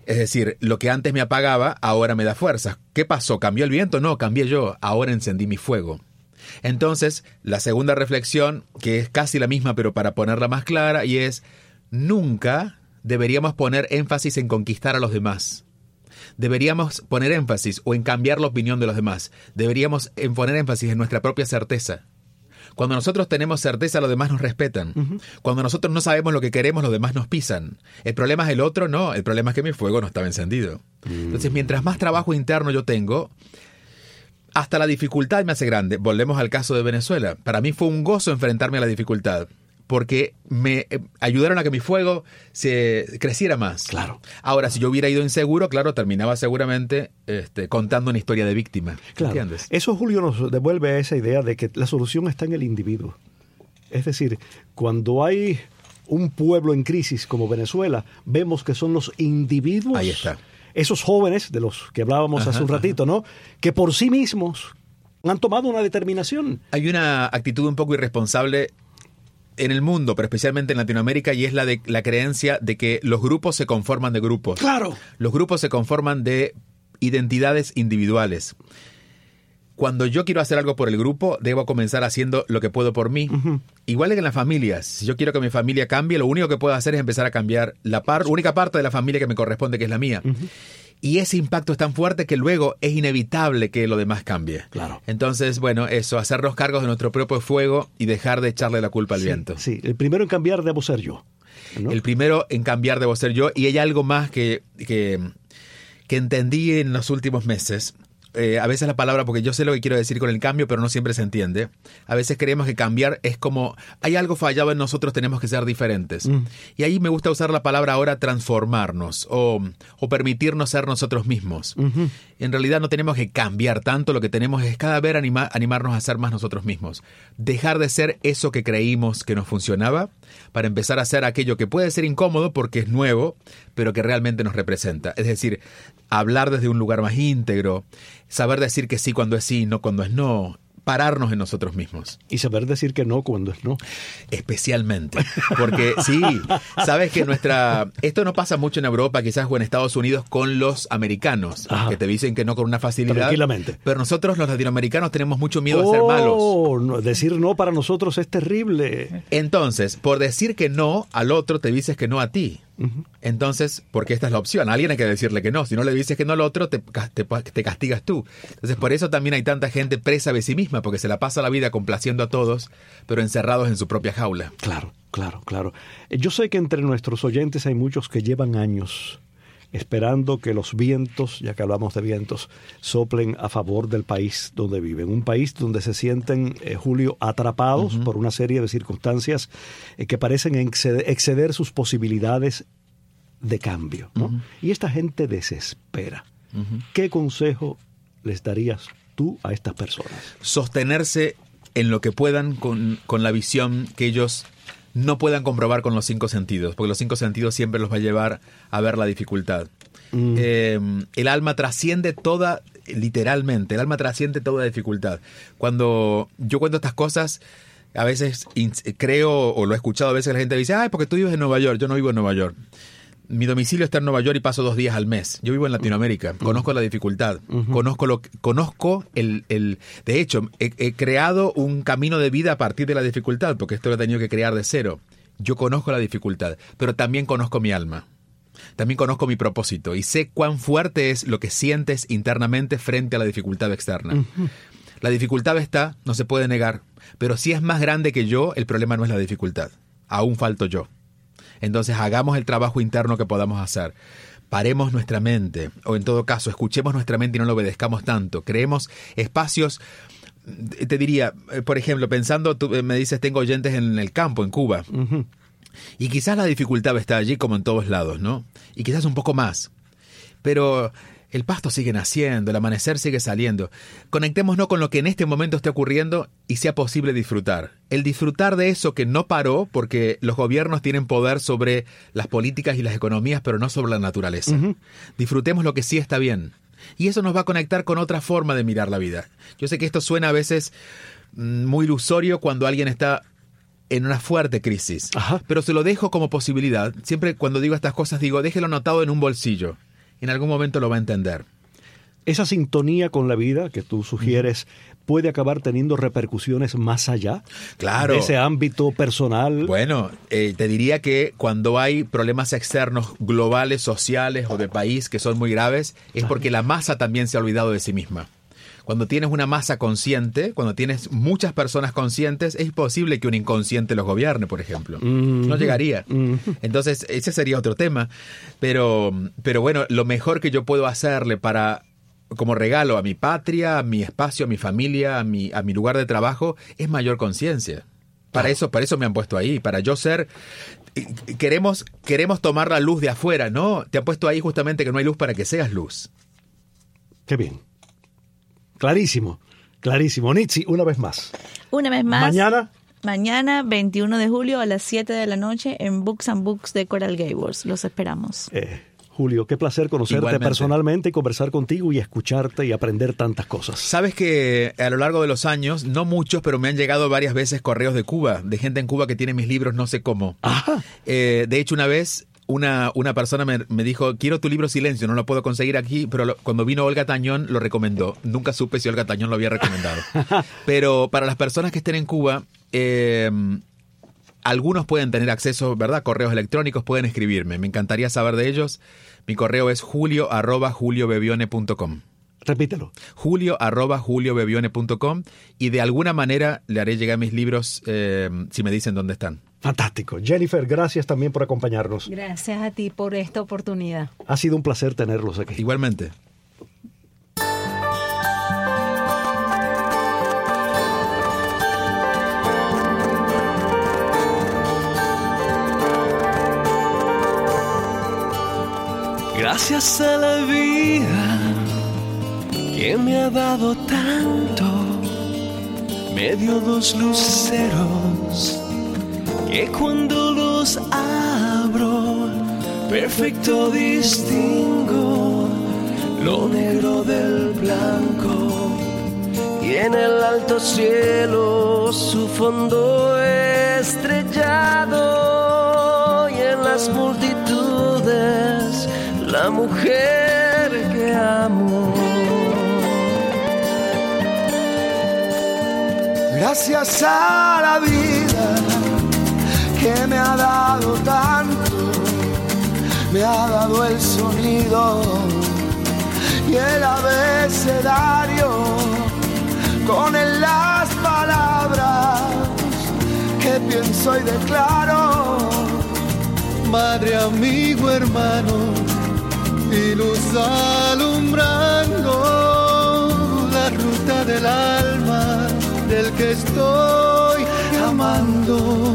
Es decir, lo que antes me apagaba, ahora me da fuerza. ¿Qué pasó? ¿Cambió el viento? No, cambié yo. Ahora encendí mi fuego. Entonces, la segunda reflexión, que es casi la misma, pero para ponerla más clara, y es: nunca deberíamos poner énfasis en conquistar a los demás. Deberíamos poner énfasis o en cambiar la opinión de los demás. Deberíamos poner énfasis en nuestra propia certeza. Cuando nosotros tenemos certeza, los demás nos respetan. Cuando nosotros no sabemos lo que queremos, los demás nos pisan. ¿El problema es el otro? No, el problema es que mi fuego no estaba encendido. Entonces, mientras más trabajo interno yo tengo, hasta la dificultad me hace grande. Volvemos al caso de Venezuela. Para mí fue un gozo enfrentarme a la dificultad, porque me ayudaron a que mi fuego se creciera más. Claro. Ahora, si yo hubiera ido inseguro, claro, terminaba seguramente contando una historia de víctima. Claro. ¿Entiendes? Eso, Julio, nos devuelve a esa idea de que la solución está en el individuo. Es decir, cuando hay un pueblo en crisis como Venezuela, vemos que son los individuos, ahí está, esos jóvenes de los que hablábamos hace un ratito, ¿no?, que por sí mismos han tomado una determinación. Hay una actitud un poco irresponsable en el mundo, pero especialmente en Latinoamérica, y es la de la creencia de que los grupos se conforman de grupos. ¡Claro! Los grupos se conforman de identidades individuales. Cuando yo quiero hacer algo por el grupo, debo comenzar haciendo lo que puedo por mí. Igual que en las familias. Si yo quiero que mi familia cambie, lo único que puedo hacer es empezar a cambiar la única parte de la familia que me corresponde, que es la mía. Y ese impacto es tan fuerte que luego es inevitable que lo demás cambie. Claro. Entonces, bueno, eso, hacernos cargos de nuestro propio fuego y dejar de echarle la culpa al viento. Sí, el primero en cambiar debo ser yo, ¿no? El primero en cambiar debo ser yo. Y hay algo más que entendí en los últimos meses. A veces la palabra, porque yo sé lo que quiero decir con el cambio, pero no siempre se entiende. A veces creemos que cambiar es como, hay algo fallado en nosotros, tenemos que ser diferentes. Y ahí me gusta usar la palabra ahora transformarnos o permitirnos ser nosotros mismos. En realidad no tenemos que cambiar tanto, lo que tenemos es cada vez animarnos a ser más nosotros mismos. Dejar de ser eso que creímos que nos funcionaba para empezar a ser aquello que puede ser incómodo porque es nuevo, pero que realmente nos representa. Es decir, hablar desde un lugar más íntegro, saber decir que sí cuando es sí, no cuando es no, pararnos en nosotros mismos. Y saber decir que no cuando es no. Especialmente. Porque sí, sabes que esto no pasa mucho en Europa, quizás, o en Estados Unidos con los americanos, que te dicen que no con una facilidad. Tranquilamente. Pero nosotros los latinoamericanos tenemos mucho miedo a ser malos. No, decir no para nosotros es terrible. Entonces, por decir que no al otro, te dices que no a ti. Entonces, porque esta es la opción, a alguien hay que decirle que no, si no le dices que no al otro, te castigas tú. Entonces, por eso también hay tanta gente presa de sí misma, porque se la pasa la vida complaciendo a todos, pero encerrados en su propia jaula. Claro. Yo sé que entre nuestros oyentes hay muchos que llevan años esperando que los vientos, ya que hablamos de vientos, soplen a favor del país donde viven. Un país donde se sienten, Julio, atrapados por una serie de circunstancias que parecen exceder sus posibilidades de cambio, ¿no? Y esta gente desespera. ¿Qué consejo les darías tú a estas personas? Sostenerse en lo que puedan con la visión que ellos no puedan comprobar con los 5 sentidos, porque los 5 sentidos siempre los va a llevar a ver la dificultad. El alma trasciende literalmente, el alma trasciende toda dificultad. Cuando yo cuento estas cosas, a veces creo, o lo he escuchado a veces, la gente dice, porque tú vives en Nueva York. Yo no vivo en Nueva York. Mi domicilio está en Nueva York y paso 2 días al mes. Yo vivo en Latinoamérica, conozco la dificultad, conozco de hecho, he creado un camino de vida a partir de la dificultad, porque esto lo he tenido que crear de cero. Yo conozco la dificultad, pero también conozco mi alma. También conozco mi propósito y sé cuán fuerte es lo que sientes internamente frente a la dificultad externa. La dificultad está, no se puede negar, pero si es más grande que yo, el problema no es la dificultad. Aún falto yo. Entonces hagamos el trabajo interno que podamos hacer. Paremos nuestra mente, o en todo caso, escuchemos nuestra mente y no lo obedezcamos tanto. Creemos espacios, te diría, por ejemplo, pensando, tú me dices, tengo oyentes en el campo, en Cuba. Y quizás la dificultad está allí como en todos lados, ¿no? Y quizás un poco más. Pero el pasto sigue naciendo, el amanecer sigue saliendo. Conectémonos con lo que en este momento esté ocurriendo y sea posible disfrutar. El disfrutar de eso que no paró, porque los gobiernos tienen poder sobre las políticas y las economías, pero no sobre la naturaleza. Disfrutemos lo que sí está bien. Y eso nos va a conectar con otra forma de mirar la vida. Yo sé que esto suena a veces muy ilusorio cuando alguien está en una fuerte crisis. Pero se lo dejo como posibilidad. Siempre cuando digo estas cosas digo, déjelo anotado en un bolsillo. en algún momento lo va a entender. Esa sintonía con la vida que tú sugieres puede acabar teniendo repercusiones más allá de ese ámbito personal. Bueno, te diría que cuando hay problemas externos, globales, sociales o de país que son muy graves, es porque la masa también se ha olvidado de sí misma. Cuando tienes una masa consciente, cuando tienes muchas personas conscientes, es posible que un inconsciente los gobierne, por ejemplo. No llegaría. Entonces, ese sería otro tema. Pero bueno, lo mejor que yo puedo hacerle como regalo a mi patria, a mi espacio, a mi familia, a mi lugar de trabajo, es mayor conciencia. Para eso me han puesto ahí, para yo ser... Queremos tomar la luz de afuera, ¿no? Te han puesto ahí justamente que no hay luz para que seas luz. Qué bien. Clarísimo, clarísimo. Nitsi, una vez más. Una vez más. Mañana, 21 de julio a las 7 de la noche en Books and Books de Coral Gables. Los esperamos. Julio, qué placer conocerte personalmente y conversar contigo y escucharte y aprender tantas cosas. Sabes que a lo largo de los años, no muchos, pero me han llegado varias veces correos de Cuba, de gente en Cuba que tiene mis libros, no sé cómo. De hecho, una vez... Una persona me dijo, quiero tu libro Silencio, no lo puedo conseguir aquí, pero cuando vino Olga Tañón lo recomendó. Nunca supe si Olga Tañón lo había recomendado. Pero para las personas que estén en Cuba, algunos pueden tener acceso, ¿verdad? Correos electrónicos, pueden escribirme. Me encantaría saber de ellos. Mi correo es julio@juliobebione.com. Repítelo. julio@juliobebione.com, y de alguna manera le haré llegar mis libros si me dicen dónde están. Fantástico. Jennifer, gracias también por acompañarnos. Gracias a ti por esta oportunidad. Ha sido un placer tenerlos aquí. Igualmente. Gracias a la vida que me ha dado tanto, me dio dos luceros que cuando los abro perfecto distingo lo negro del blanco, y en el alto cielo su fondo estrellado, y en las multitudes la mujer que amo. Gracias a la vida que me ha dado tanto, me ha dado el sonido y el abecedario, con él las palabras que pienso y declaro. Madre, amigo, hermano, y luz alumbrando la ruta del alma del que estoy amando.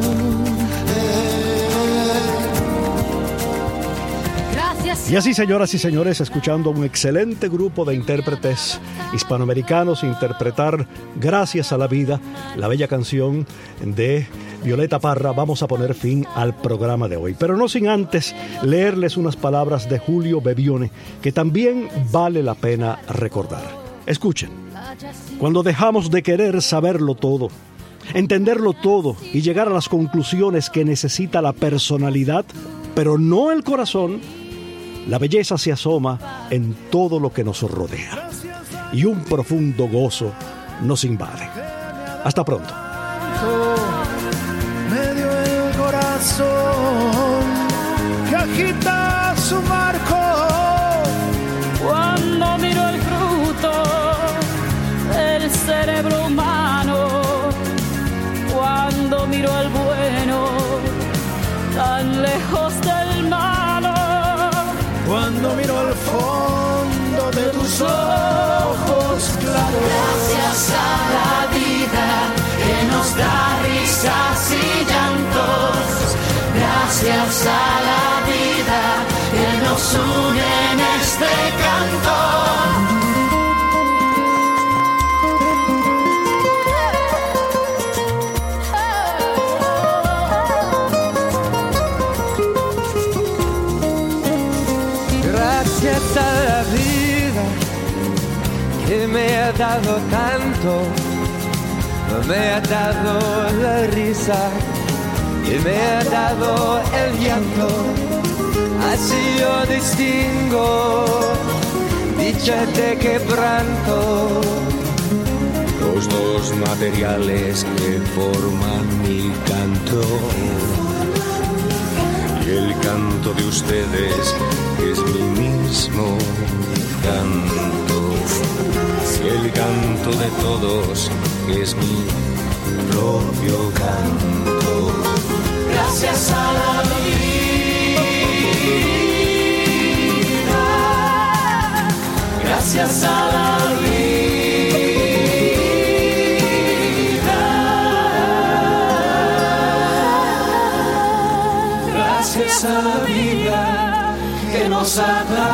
Y así, señoras y señores, escuchando a un excelente grupo de intérpretes hispanoamericanos interpretar Gracias a la Vida, la bella canción de Violeta Parra, vamos a poner fin al programa de hoy. Pero no sin antes leerles unas palabras de Julio Bebione que también vale la pena recordar. Escuchen. Cuando dejamos de querer saberlo todo, entenderlo todo y llegar a las conclusiones que necesita la personalidad, pero no el corazón, la belleza se asoma en todo lo que nos rodea y un profundo gozo nos invade. Hasta pronto. Me dio el corazón que agita su marco cuando miro el fruto del cerebro humano, cuando miro al bueno tan lejos del malo, cuando miro al fondo de tus ojos claros. Gracias a la vida que nos da risas y llantos, gracias a la vida que nos une en este canto. Gracias a la vida que me ha dado tanto, me ha dado la risa y me ha dado el llanto, así yo distingo dicha de quebranto. Los dos materiales que forman mi canto. Y el canto de ustedes es mi mismo canto. Y el canto de todos es mi propio canto. Gracias a la vida, gracias a la vida, gracias a la vida que nos ha dado